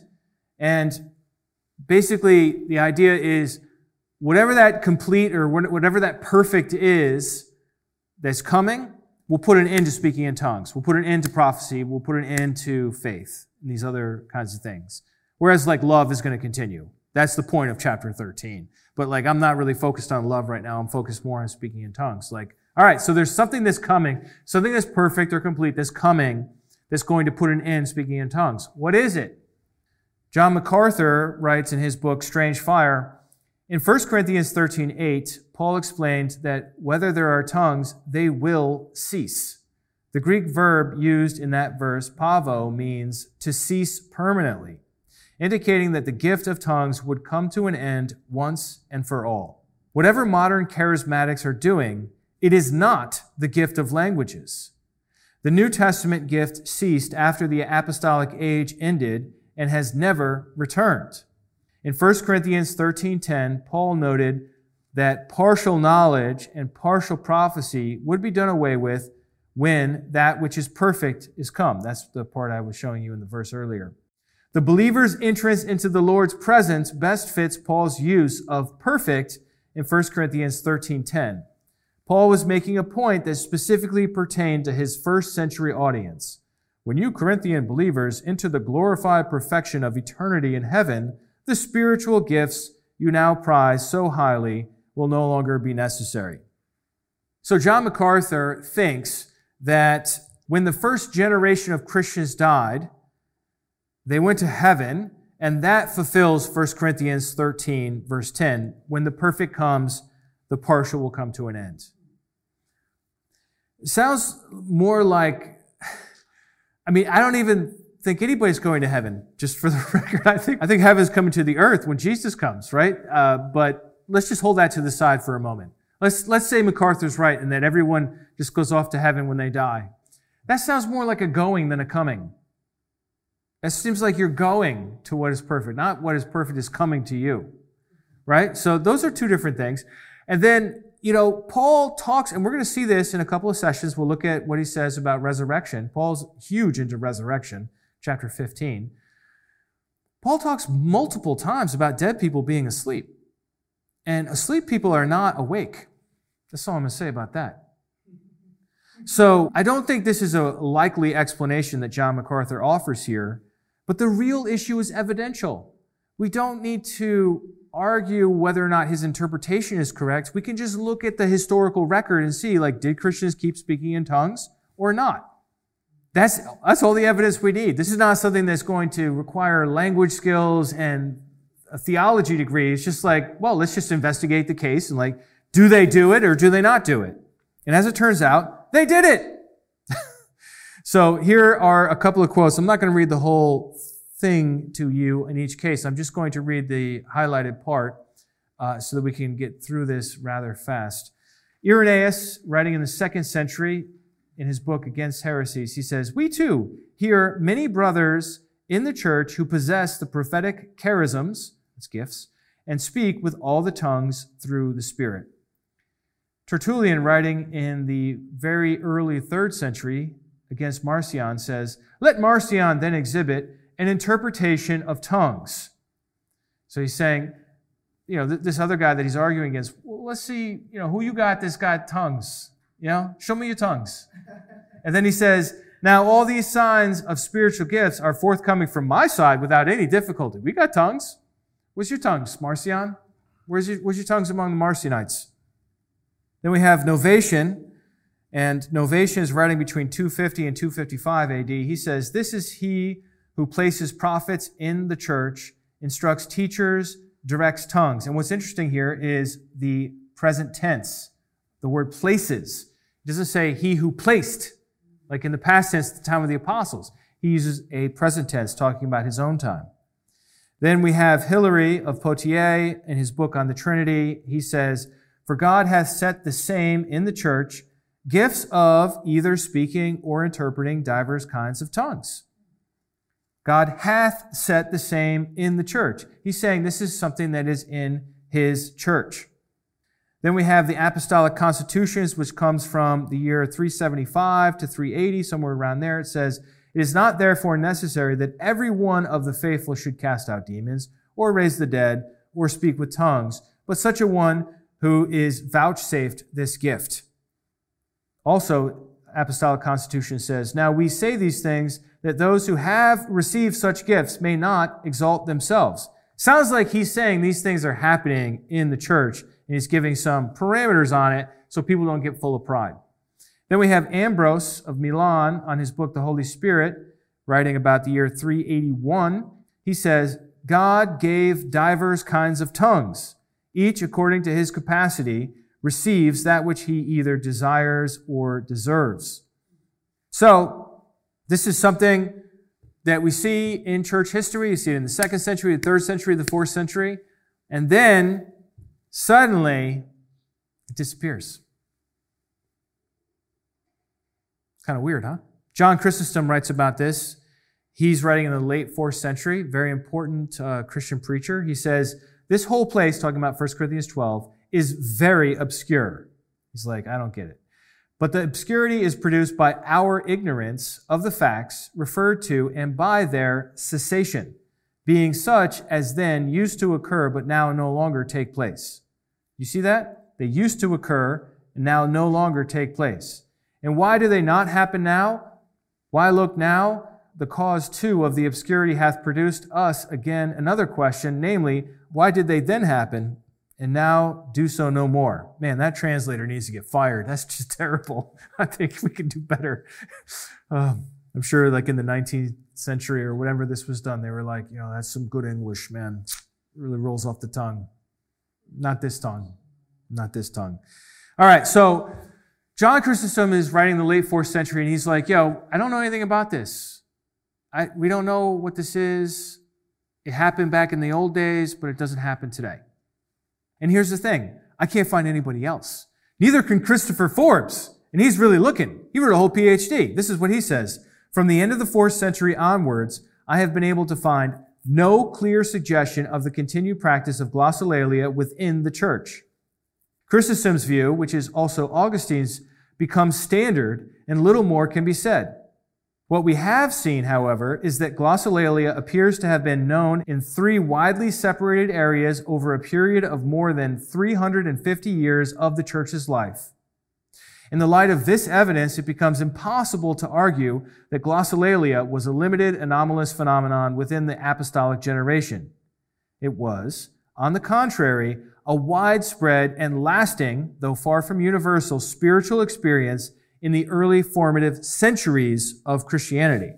Speaker 2: And basically, the idea is, whatever that complete or whatever that perfect is that's coming, we'll put an end to speaking in tongues. We'll put an end to prophecy. We'll put an end to faith and these other kinds of things. Whereas, like, love is going to continue. That's the point of chapter thirteen. But, like, I'm not really focused on love right now. I'm focused more on speaking in tongues. Like, all right, so there's something that's coming, something that's perfect or complete that's coming that's going to put an end speaking in tongues. What is it? John MacArthur writes in his book, Strange Fire, in First Corinthians thirteen eight, Paul explained that whether there are tongues, they will cease. The Greek verb used in that verse, pavo, means to cease permanently, indicating that the gift of tongues would come to an end once and for all. Whatever modern charismatics are doing, it is not the gift of languages. The New Testament gift ceased after the apostolic age ended and has never returned. In First Corinthians thirteen ten, Paul noted that partial knowledge and partial prophecy would be done away with when that which is perfect is come. That's the part I was showing you in the verse earlier. The believer's entrance into the Lord's presence best fits Paul's use of perfect in First Corinthians thirteen ten. Paul was making a point that specifically pertained to his first century audience. When you Corinthian believers enter the glorified perfection of eternity in heaven, the spiritual gifts you now prize so highly will no longer be necessary. So John MacArthur thinks that when the first generation of Christians died, they went to heaven, and that fulfills First Corinthians thirteen, verse ten. When the perfect comes, the partial will come to an end. It sounds more like, I mean, I don't even think anybody's going to heaven, just for the record. I think I think heaven's coming to the earth when Jesus comes, right? Uh, but let's just hold that to the side for a moment. Let's let's say MacArthur's right and that everyone just goes off to heaven when they die. That sounds more like a going than a coming. It seems like you're going to what is perfect, not what is perfect is coming to you, right? So those are two different things. And then, you know, Paul talks, and we're going to see this in a couple of sessions. We'll look at what he says about resurrection. Paul's huge into resurrection, chapter fifteen. Paul talks multiple times about dead people being asleep. And asleep people are not awake. That's all I'm going to say about that. So I don't think this is a likely explanation that John MacArthur offers here, but the real issue is evidential. We don't need to argue whether or not his interpretation is correct. We can just look at the historical record and see, like, did Christians keep speaking in tongues or not? That's, that's all the evidence we need. This is not something that's going to require language skills and a theology degree. It's just like, well, let's just investigate the case and, like, do they do it or do they not do it? And as it turns out, they did it. So here are a couple of quotes. I'm not going to read the whole thing to you in each case. I'm just going to read the highlighted part uh, so that we can get through this rather fast. Irenaeus, writing in the second century in his book Against Heresies, he says, "We too hear many brothers in the church who possess the prophetic charisms," that's gifts, "and speak with all the tongues through the Spirit." Tertullian, writing in the very early third century against Marcion, says, "Let Marcion then exhibit an interpretation of tongues." So he's saying, you know, this other guy that he's arguing against, well, let's see, you know, who you got this guy tongues? You know, show me your tongues. And then he says, "Now all these signs of spiritual gifts are forthcoming from my side without any difficulty." We got tongues. Where's your tongues, Marcion? Where's your, where's your tongues among the Marcionites? Then we have Novatian, and Novatian is writing between two fifty and two fifty-five A D. He says, "This is he who places prophets in the church, instructs teachers, directs tongues." And what's interesting here is the present tense. The word places. It doesn't say he who placed, like in the past tense at the time of the apostles. He uses a present tense talking about his own time. Then we have Hilary of Poitiers in his book on the Trinity. He says, "For God hath set the same in the church, gifts of either speaking or interpreting divers kinds of tongues." God hath set the same in the church. He's saying this is something that is in his church. Then we have the Apostolic Constitutions, which comes from the year three seventy-five to three eighty, somewhere around there. It says, "It is not therefore necessary that every one of the faithful should cast out demons, or raise the dead, or speak with tongues, but such a one who is vouchsafed this gift." Also, Apostolic Constitution says, "Now we say these things that those who have received such gifts may not exalt themselves." Sounds like he's saying these things are happening in the church, and he's giving some parameters on it so people don't get full of pride. Then we have Ambrose of Milan on his book, The Holy Spirit, writing about the year three eighty-one. He says, "God gave divers kinds of tongues. Each, according to his capacity, receives that which he either desires or deserves." So, this is something that we see in church history. You see it in the second century, the third century, the fourth century. And then suddenly it disappears. Kind of weird, huh? John Chrysostom writes about this. He's writing in the late fourth century, very important uh, Christian preacher. He says, this whole place, talking about First Corinthians twelve, is very obscure. He's like, I don't get it. But the obscurity is produced by our ignorance of the facts referred to and by their cessation, being such as then used to occur but now no longer take place. You see that? They used to occur and now no longer take place. And why do they not happen now? Why look now? The cause, too, of the obscurity hath produced us, again, another question, namely, why did they then happen, and now do so no more? Man, that translator needs to get fired. That's just terrible. I think we can do better. Um, I'm sure like in the nineteenth century or whatever this was done, they were like, you know, that's some good English, man. It really rolls off the tongue. Not this tongue. Not this tongue. All right, so John Chrysostom is writing in the late fourth century, and he's like, yo, I don't know anything about this. I, we don't know what this is. It happened back in the old days, but it doesn't happen today. And here's the thing. I can't find anybody else. Neither can Christopher Forbes. And he's really looking. He wrote a whole P H D. This is what he says. From the end of the fourth century onwards, I have been able to find no clear suggestion of the continued practice of glossolalia within the church. Chrysostom's view, which is also Augustine's, becomes standard, and little more can be said. What we have seen, however, is that glossolalia appears to have been known in three widely separated areas over a period of more than three hundred fifty years of the church's life. In the light of this evidence, it becomes impossible to argue that glossolalia was a limited anomalous phenomenon within the apostolic generation. It was, on the contrary, a widespread and lasting, though far from universal, spiritual experience in the early formative centuries of Christianity.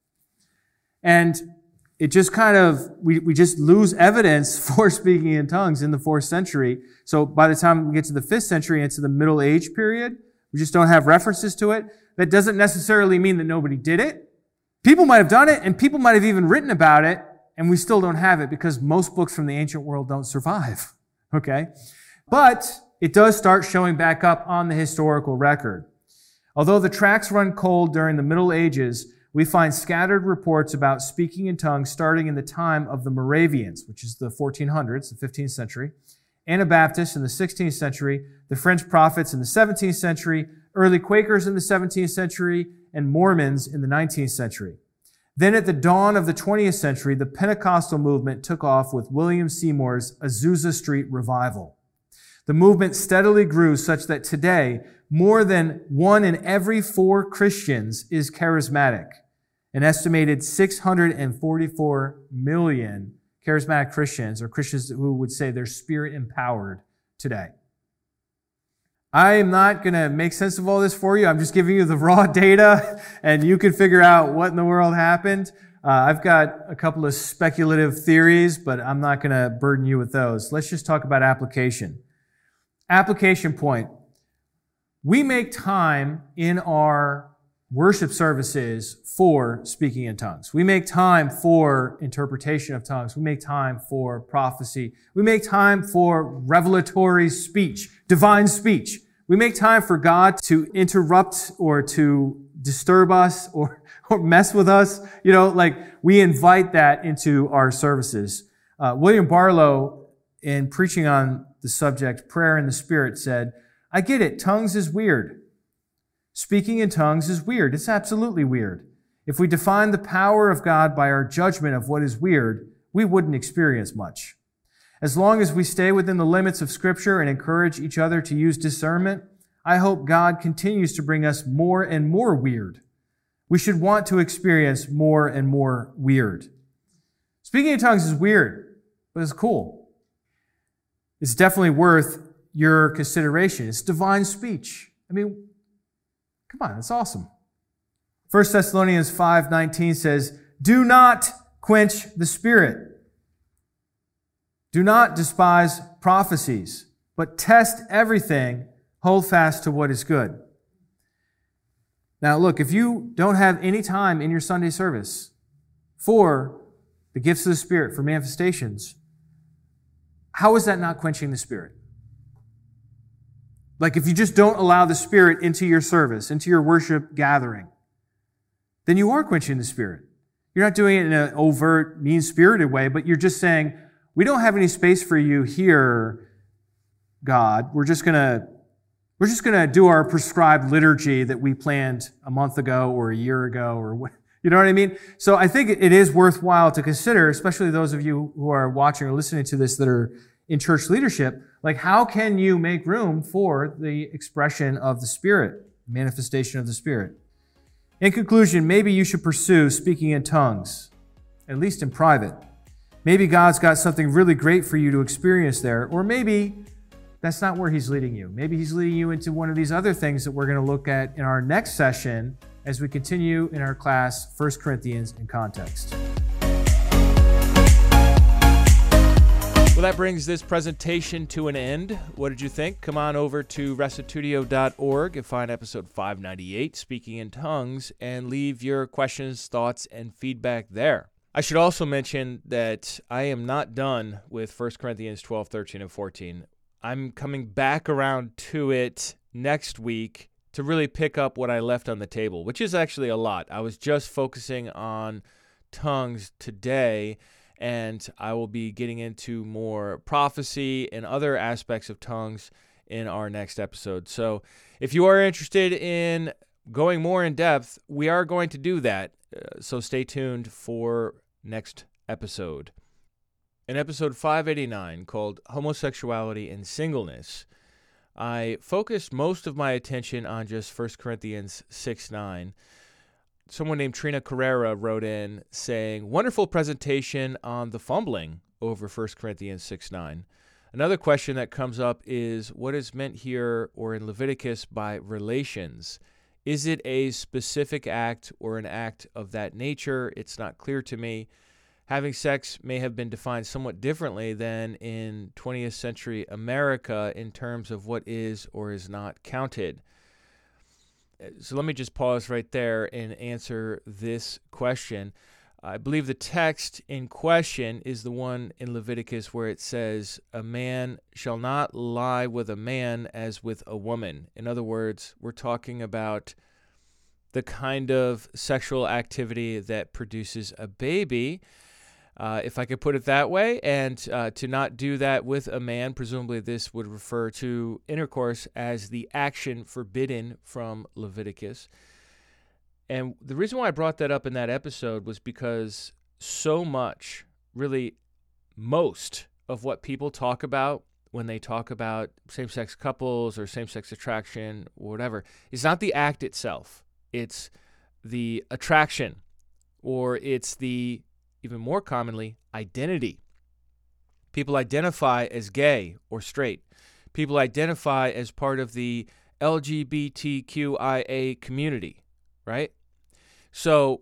Speaker 2: And it just kind of, we, we just lose evidence for speaking in tongues in the fourth century. So by the time we get to the fifth century, into the Middle Age period, we just don't have references to it. That doesn't necessarily mean that nobody did it. People might have done it, and people might have even written about it, and we still don't have it because most books from the ancient world don't survive. Okay? But it does start showing back up on the historical record. Although the tracks run cold during the Middle Ages, we find scattered reports about speaking in tongues starting in the time of the Moravians, which is the fourteen hundreds, the fifteenth century, Anabaptists in the sixteenth century, the French prophets in the seventeenth century, early Quakers in the seventeenth century, and Mormons in the nineteenth century. Then at the dawn of the twentieth century, the Pentecostal movement took off with William Seymour's Azusa Street Revival. The movement steadily grew such that today, more than one in every four Christians is charismatic. An estimated six hundred forty-four million charismatic Christians, or Christians who would say they're spirit-empowered today. I am not going to make sense of all this for you. I'm just giving you the raw data, and you can figure out what in the world happened. Uh, I've got a couple of speculative theories, but I'm not going to burden you with those. Let's just talk about application. Application point. We make time in our worship services for speaking in tongues. We make time for interpretation of tongues. We make time for prophecy. We make time for revelatory speech, divine speech. We make time for God to interrupt or to disturb us or, or mess with us. You know, like we invite that into our services. Uh, William Barlow, in preaching on the subject, prayer in the Spirit, said, I get it, tongues is weird. Speaking in tongues is weird. It's absolutely weird. If we define the power of God by our judgment of what is weird, we wouldn't experience much. As long as we stay within the limits of Scripture and encourage each other to use discernment, I hope God continues to bring us more and more weird. We should want to experience more and more weird. Speaking in tongues is weird, but it's cool. It's definitely worth your consideration. It's divine speech. I mean, come on, it's awesome. First Thessalonians five nineteen says, do not quench the Spirit. Do not despise prophecies, but test everything, hold fast to what is good. Now look, if you don't have any time in your Sunday service for the gifts of the Spirit, for manifestations, how is that not quenching the Spirit? Like if you just don't allow the Spirit into your service, into your worship gathering, then you are quenching the Spirit. You're not doing it in an overt, mean-spirited way, but you're just saying, we don't have any space for you here, God. We're just going to we're just going to do our prescribed liturgy that we planned a month ago or a year ago or what. You know what I mean? So I think it is worthwhile to consider, especially those of you who are watching or listening to this that are in church leadership, like how can you make room for the expression of the Spirit, manifestation of the Spirit? In conclusion, maybe you should pursue speaking in tongues, at least in private. Maybe God's got something really great for you to experience there, or maybe that's not where He's leading you. Maybe He's leading you into one of these other things that we're going to look at in our next session as we continue in our class, First Corinthians in Context.
Speaker 1: Well, that brings this presentation to an end. What did you think? Come on over to restitutio dot org and find episode five ninety-eight, Speaking in Tongues, and leave your questions, thoughts, and feedback there. I should also mention that I am not done with First Corinthians twelve, thirteen, and fourteen. I'm coming back around to it next week to really pick up what I left on the table, which is actually a lot. I was just focusing on tongues today, and I will be getting into more prophecy and other aspects of tongues in our next episode. So if you are interested in going more in depth, we are going to do that. Uh, so stay tuned for next episode. In episode five eighty-nine, called Homosexuality and Singleness, I focused most of my attention on just First Corinthians six nine. Someone named Trina Carrera wrote in saying, wonderful presentation on the fumbling over First Corinthians six nine. Another question that comes up is what is meant here or in Leviticus by relations? Is it a specific act or an act of that nature? It's not clear to me. Having sex may have been defined somewhat differently than in twentieth century America in terms of what is or is not counted. So let me just pause right there and answer this question. I believe the text in question is the one in Leviticus where it says, a man shall not lie with a man as with a woman. In other words, we're talking about the kind of sexual activity that produces a baby, uh, if I could put it that way, and uh, to not do that with a man, presumably this would refer to intercourse as the action forbidden from Leviticus. And the reason why I brought that up in that episode was because so much, really most of what people talk about when they talk about same-sex couples or same-sex attraction or whatever is not the act itself. It's the attraction, or it's the, even more commonly, identity. People identify as gay or straight. People identify as part of the L G B T Q I A community, right? So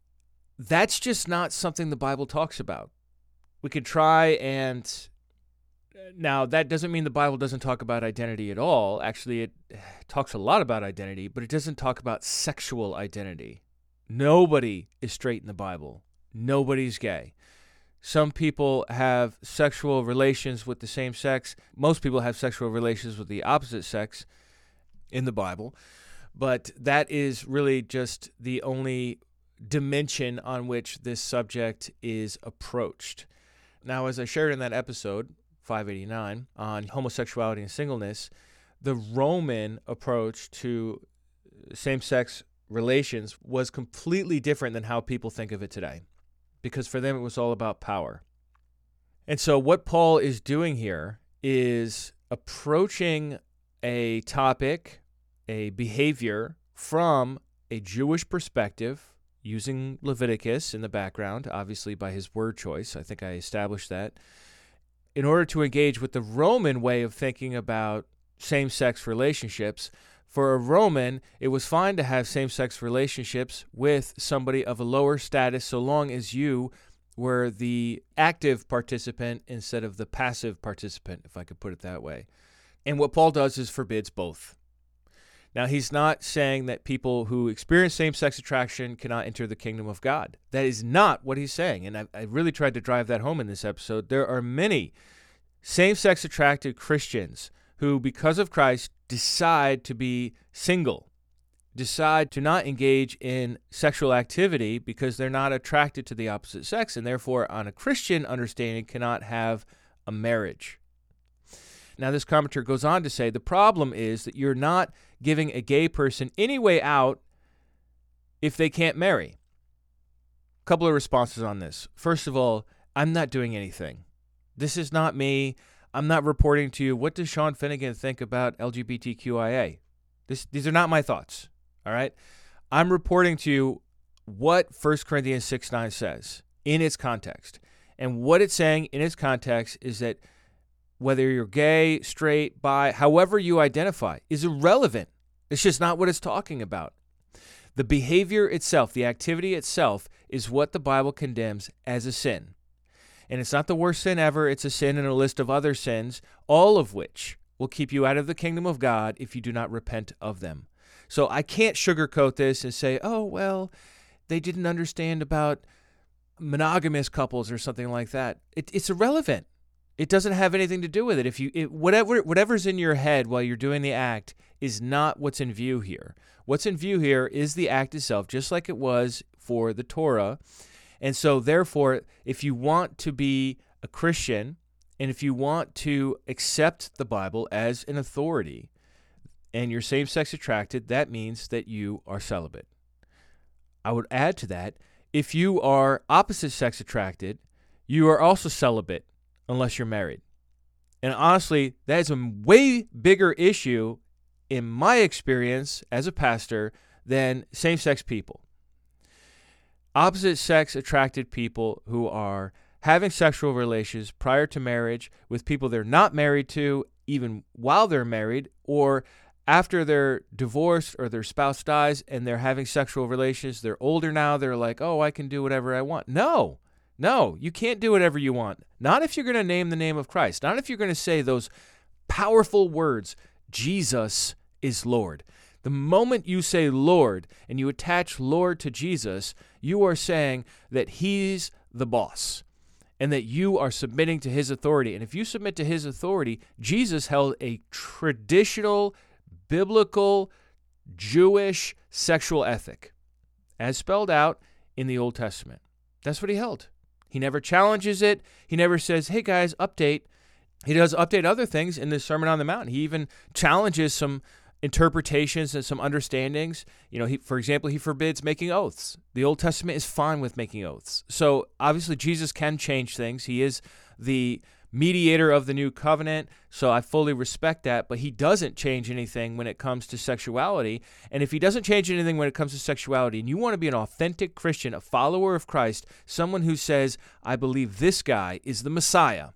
Speaker 1: that's just not something the Bible talks about. We could try and, now that doesn't mean the Bible doesn't talk about identity at all. Actually, it talks a lot about identity, but it doesn't talk about sexual identity. Nobody is straight in the Bible. Nobody's gay. Some people have sexual relations with the same sex. Most people have sexual relations with the opposite sex in the Bible. But that is really just the only dimension on which this subject is approached. Now, as I shared in that episode, five eighty-nine, on homosexuality and singleness, the Roman approach to same-sex relations was completely different than how people think of it today, because for them it was all about power. And so what Paul is doing here is approaching a topic, a behavior from a Jewish perspective, using Leviticus in the background, obviously by his word choice. I think I established that, in order to engage with the Roman way of thinking about same-sex relationships. For a Roman, it was fine to have same-sex relationships with somebody of a lower status so long as you were the active participant instead of the passive participant, if I could put it that way. And what Paul does is forbids both. Now, he's not saying that people who experience same-sex attraction cannot enter the kingdom of God. That is not what he's saying, and I, I really tried to drive that home in this episode. There are many same-sex attracted Christians who, because of Christ, decide to be single, decide to not engage in sexual activity because they're not attracted to the opposite sex, and therefore, on a Christian understanding, cannot have a marriage. Now, this commentator goes on to say, the problem is that you're not giving a gay person any way out if they can't marry. A couple of responses on this. First of all, I'm not doing anything. This is not me. I'm not reporting to you, what does Sean Finnegan think about L G B T Q I A? This, these are not my thoughts, all right? I'm reporting to you what First Corinthians six nine says in its context. And what it's saying in its context is that whether you're gay, straight, bi, however you identify, is irrelevant. It's just not what it's talking about. The behavior itself, the activity itself, is what the Bible condemns as a sin. And it's not the worst sin ever. It's a sin in a list of other sins, all of which will keep you out of the kingdom of God if you do not repent of them. So I can't sugarcoat this and say, oh, well, they didn't understand about monogamous couples or something like that. It, it's irrelevant. It doesn't have anything to do with it. If you it, whatever whatever's in your head while you're doing the act is not what's in view here. What's in view here is the act itself, just like it was for the Torah. And so, therefore, if you want to be a Christian and if you want to accept the Bible as an authority and you're same-sex attracted, that means that you are celibate. I would add to that, if you are opposite-sex attracted, you are also celibate unless you're married. And honestly, that is a way bigger issue in my experience as a pastor than same-sex people. Opposite-sex attracted people who are having sexual relations prior to marriage with people they're not married to, even while they're married, or after they're divorced or their spouse dies and they're having sexual relations, they're older now, they're like, oh, I can do whatever I want. No. No, you can't do whatever you want. Not if you're going to name the name of Christ. Not if you're going to say those powerful words, Jesus is Lord. The moment you say Lord and you attach Lord to Jesus, you are saying that he's the boss and that you are submitting to his authority. And if you submit to his authority, Jesus held a traditional, biblical, Jewish sexual ethic as spelled out in the Old Testament. That's what he held. He never challenges it. He never says, hey, guys, update. He does update other things in the Sermon on the Mount. He even challenges some interpretations and some understandings. You know, he, for example, he forbids making oaths. The Old Testament is fine with making oaths. So obviously Jesus can change things. He is the mediator of the new covenant, so I fully respect that, but he doesn't change anything when it comes to sexuality. And if he doesn't change anything when it comes to sexuality, and you want to be an authentic Christian, a follower of Christ, someone who says, I believe this guy is the Messiah,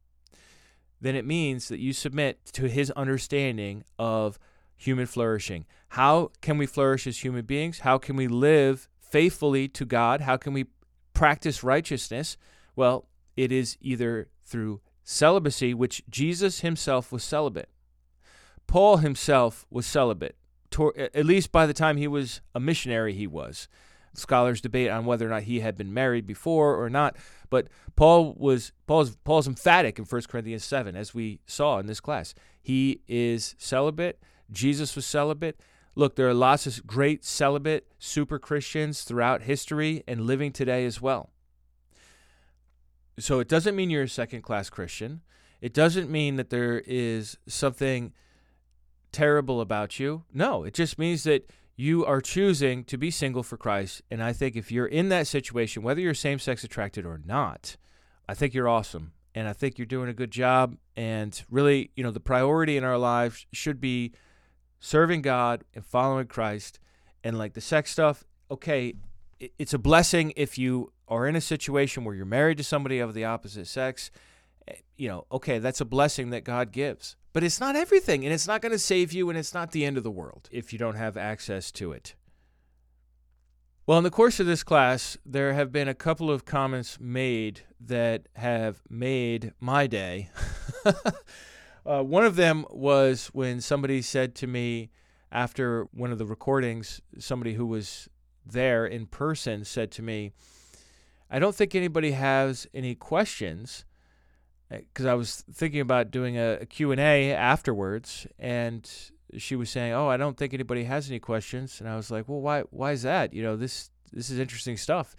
Speaker 1: then it means that you submit to his understanding of human flourishing. How can we flourish as human beings? How can we live faithfully to God? How can we practice righteousness? Well, it is either through celibacy, which Jesus himself was celibate. Paul himself was celibate. At least by the time he was a missionary, he was. Scholars debate on whether or not he had been married before or not, but Paul was Paul's Paul's emphatic in First Corinthians seven, as we saw in this class. He is celibate. Jesus was celibate. Look, there are lots of great celibate super Christians throughout history and living today as well. So it doesn't mean you're a second-class Christian. It doesn't mean that there is something terrible about you. No, it just means that you are choosing to be single for Christ. And I think if you're in that situation, whether you're same-sex attracted or not, I think you're awesome. And I think you're doing a good job. And really, you know, the priority in our lives should be serving God and following Christ. And like the sex stuff, okay, it's a blessing if you are in a situation where you're married to somebody of the opposite sex. You know, okay, that's a blessing that God gives. But it's not everything, and it's not going to save you, and it's not the end of the world if you don't have access to it. Well, in the course of this class, there have been a couple of comments made that have made my day. uh, one of them was when somebody said to me after one of the recordings, somebody who was there in person said to me, I don't think anybody has any questions. because I was thinking about doing a, a Q and A afterwards, and she was saying, "Oh, I don't think anybody has any questions." And I was like, "Well, why? Why is that? You know, this this is interesting stuff."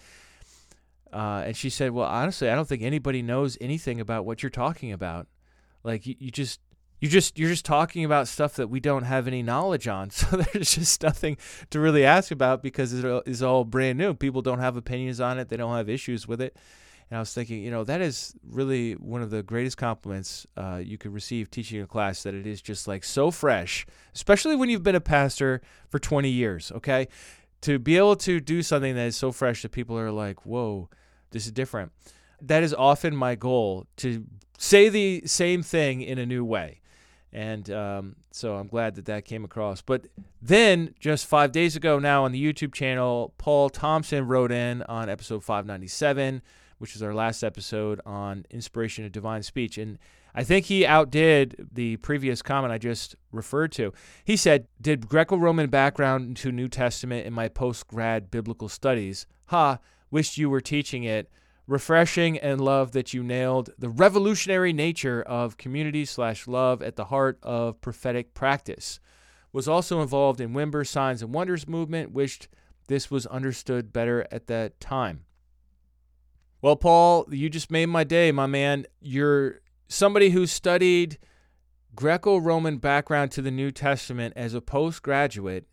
Speaker 1: Uh, and she said, "Well, honestly, I don't think anybody knows anything about what you're talking about. Like, you, you just." You just you're just talking about stuff that we don't have any knowledge on, so there's just nothing to really ask about because it is all brand new. People don't have opinions on it; they don't have issues with it. And I was thinking, you know, that is really one of the greatest compliments uh, you could receive teaching a class, that it is just like so fresh, especially when you've been a pastor for twenty years. Okay, to be able to do something that is so fresh that people are like, "Whoa, this is different." That is often my goal, to say the same thing in a new way. And um, so I'm glad that that came across. But then just five days ago now on the YouTube channel, Paul Thompson wrote in on episode five ninety-seven, which is our last episode on inspiration of divine speech. And I think he outdid the previous comment I just referred to. He said, "Did Greco-Roman background into New Testament in my post-grad biblical studies. Ha, wished you were teaching it. Refreshing, and love that you nailed the revolutionary nature of community slash love at the heart of prophetic practice. Was also involved in Wimber Signs and Wonders movement. Wished this was understood better at that time." Well, Paul, you just made my day, my man. You're somebody who studied Greco-Roman background to the New Testament as a postgraduate,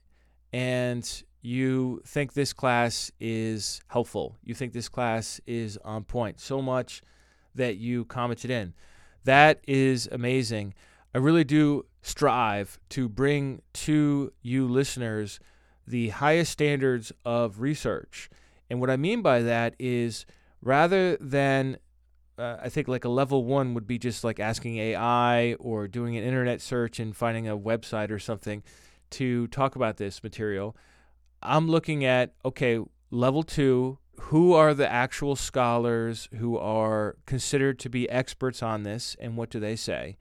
Speaker 1: and you think this class is helpful. You think this class is on point so much that you commented in. That is amazing. I really do strive to bring to you listeners the highest standards of research. And what I mean by that is, rather than, uh, I think like a level one would be just like asking A I or doing an internet search and finding a website or something to talk about this material, I'm looking at, okay, level two, who are the actual scholars who are considered to be experts on this, and what do they say?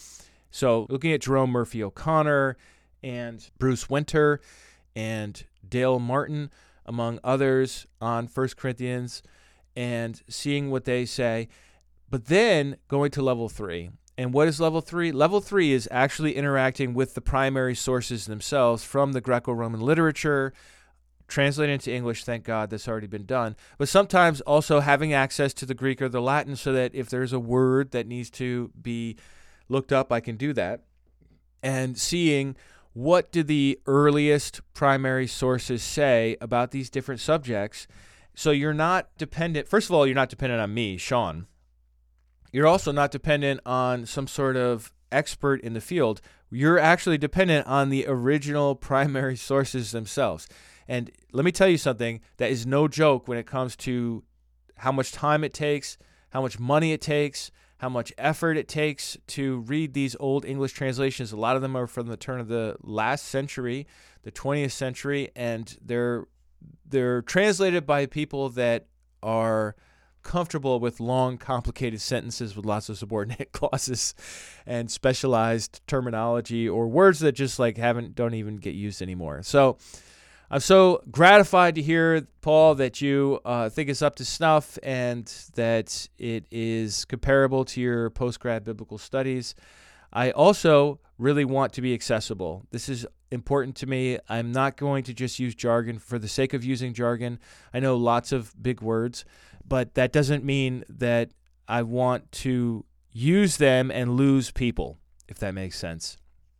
Speaker 1: So looking at Jerome Murphy O'Connor and Bruce Winter and Dale Martin, among others, on First Corinthians, and seeing what they say, but then going to level three. And what is level three? Level three is actually interacting with the primary sources themselves from the Greco-Roman literature, translated into English. Thank God that's already been done. But sometimes also having access to the Greek or the Latin, so that if there's a word that needs to be looked up, I can do that. And seeing what do the earliest primary sources say about these different subjects. So you're not dependent, first of all, you're not dependent on me, Sean. You're also not dependent on some sort of expert in the field. You're actually dependent on the original primary sources themselves. And let me tell you something that is no joke when it comes to how much time it takes, how much money it takes, how much effort it takes to read these old English translations. A lot of them are from the turn of the last century, the twentieth century, and they're they're translated by people that are comfortable with long, complicated sentences with lots of subordinate clauses and specialized terminology, or words that just like haven't don't even get used anymore. So I'm so gratified to hear, Paul, that you uh, think it's up to snuff and that it is comparable to your postgrad biblical studies. I also really want to be accessible. This is important to me. I'm not going to just use jargon for the sake of using jargon. I know lots of big words, but that doesn't mean that I want to use them and lose people, if that makes sense.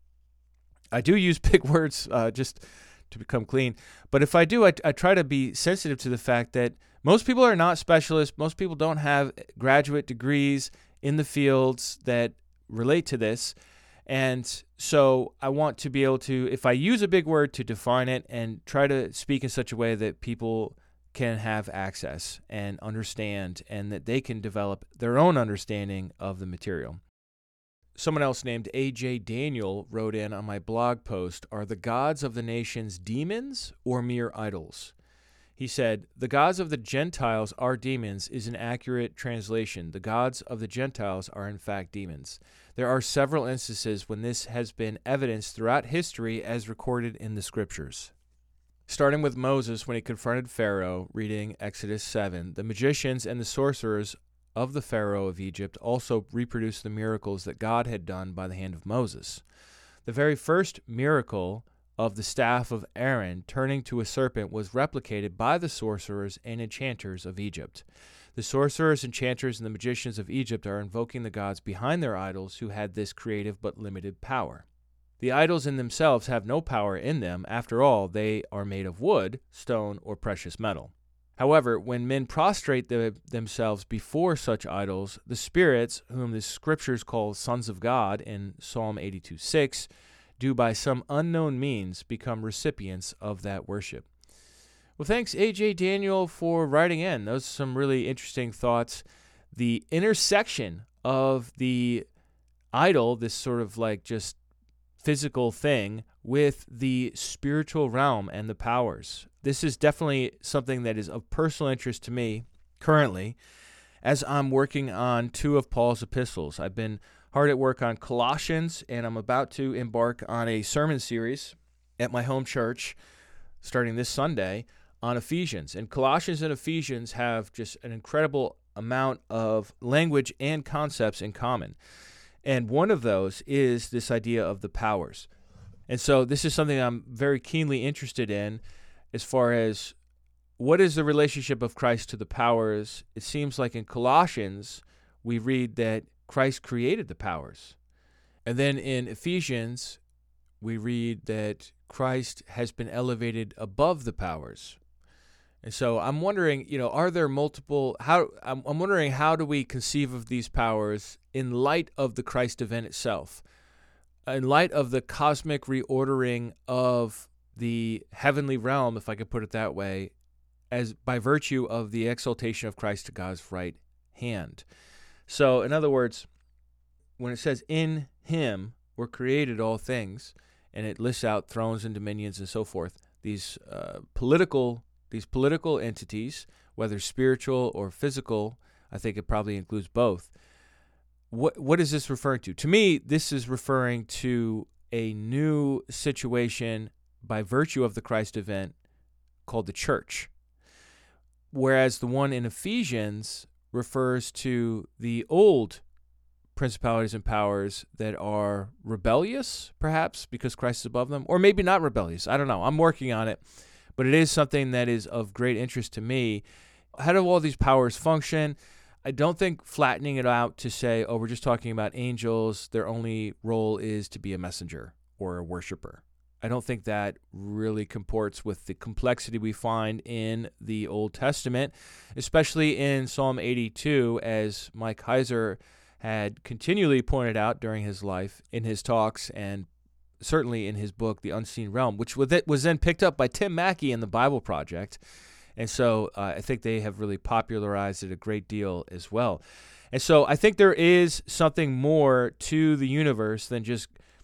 Speaker 1: I do use big words uh, just to become clean, but if I do, I, I try to be sensitive to the fact that most people are not specialists. Most people don't have graduate degrees in the fields that relate to this. And so I want to be able to, if I use a big word, to define it and try to speak in such a way that people can have access and understand, and that they can develop their own understanding of the material. Someone else named A J Daniel wrote in on my blog post, "Are the gods of the nations demons or mere idols?" He said, "The gods of the Gentiles are demons" is an accurate translation. The gods of the Gentiles are in fact demons. There are several instances when this has been evidenced throughout history as recorded in the scriptures. Starting with Moses when he confronted Pharaoh, reading Exodus seven, the magicians and the sorcerers of the Pharaoh of Egypt also reproduced the miracles that God had done by the hand of Moses. The very first miracle of the staff of Aaron turning to a serpent was replicated by the sorcerers and enchanters of Egypt. The sorcerers, enchanters, and the magicians of Egypt are invoking the gods behind their idols who had this creative but limited power. The idols in themselves have no power in them. After all, they are made of wood, stone, or precious metal. However, when men prostrate the, themselves before such idols, the spirits, whom the scriptures call sons of God in Psalm eighty-two six, do by some unknown means become recipients of that worship. Well, thanks, A J Daniel, for writing in. Those are some really interesting thoughts. The intersection of the idol, this sort of like just physical thing, with the spiritual realm and the powers. This is definitely something that is of personal interest to me currently as I'm working on two of Paul's epistles. I've been hard at work on Colossians, and I'm about to embark on a sermon series at my home church starting this Sunday on Ephesians. And Colossians and Ephesians have just an incredible amount of language and concepts in common. And one of those is this idea of the powers. And so this is something I'm very keenly interested in as far as what is the relationship of Christ to the powers. It seems like in Colossians, we read that Christ created the powers. And then in Ephesians, we read that Christ has been elevated above the powers. And so I'm wondering, you know, are there multiple, how, I'm, I'm wondering how do we conceive of these powers in light of the Christ event itself, in light of the cosmic reordering of the heavenly realm, if I could put it that way, as by virtue of the exaltation of Christ to God's right hand. So, in other words, when it says in him were created all things, and it lists out thrones and dominions and so forth, these uh, political these political entities, whether spiritual or physical, I think it probably includes both. What what is this referring to? To me, this is referring to a new situation by virtue of the Christ event called the church, whereas the one in Ephesians refers to the old principalities and powers that are rebellious, perhaps, because Christ is above them, or maybe not rebellious. I don't know. I'm working on it, but it is something that is of great interest to me. How do all these powers function? I don't think flattening it out to say, oh, we're just talking about angels, their only role is to be a messenger or a worshiper. I don't think that really comports with the complexity we find in the Old Testament, especially in Psalm eighty-two, as Mike Heiser had continually pointed out during his life in his talks and certainly in his book, The Unseen Realm, which was then picked up by Tim Mackie in the Bible Project. And so uh, I think they have really popularized it a great deal as well. And so I think there is something more to the universe than just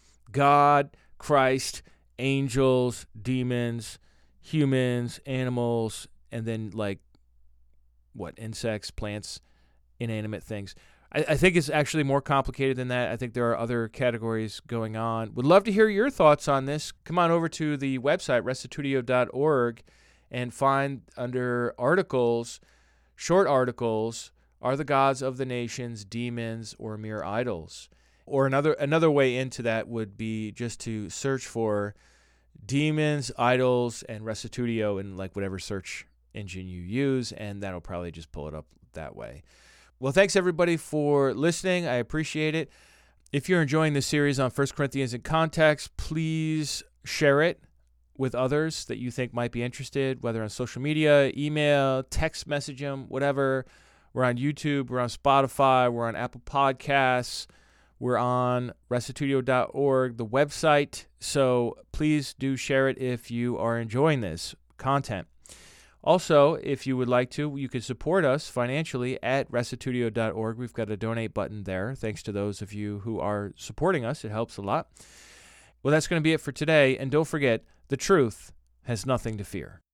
Speaker 1: God, Christ, angels, demons, humans, animals, and then like, what, insects, plants, inanimate things. I, I think it's actually more complicated than that. I think there are other categories going on. Would love to hear your thoughts on this. Come on over to the website, restitutio dot org, and find under articles, short articles, Are the Gods of the Nations Demons or Mere Idols? Or another another way into that would be just to search for demons, idols, and restitutio in like whatever search engine you use, and that'll probably just pull it up that way. Well, thanks everybody for listening. I appreciate it. If you're enjoying this series on First Corinthians in context, please share it with others that you think might be interested, whether on social media, email, text message them, whatever. We're on YouTube, we're on Spotify, we're on Apple Podcasts, we're on restitutio dot org, the website. So please do share it if you are enjoying this content. Also, if you would like to, you can support us financially at restitutio dot org. We've got a donate button there. Thanks to those of you who are supporting us. It helps a lot. Well, that's going to be it for today. And don't forget, the truth has nothing to fear.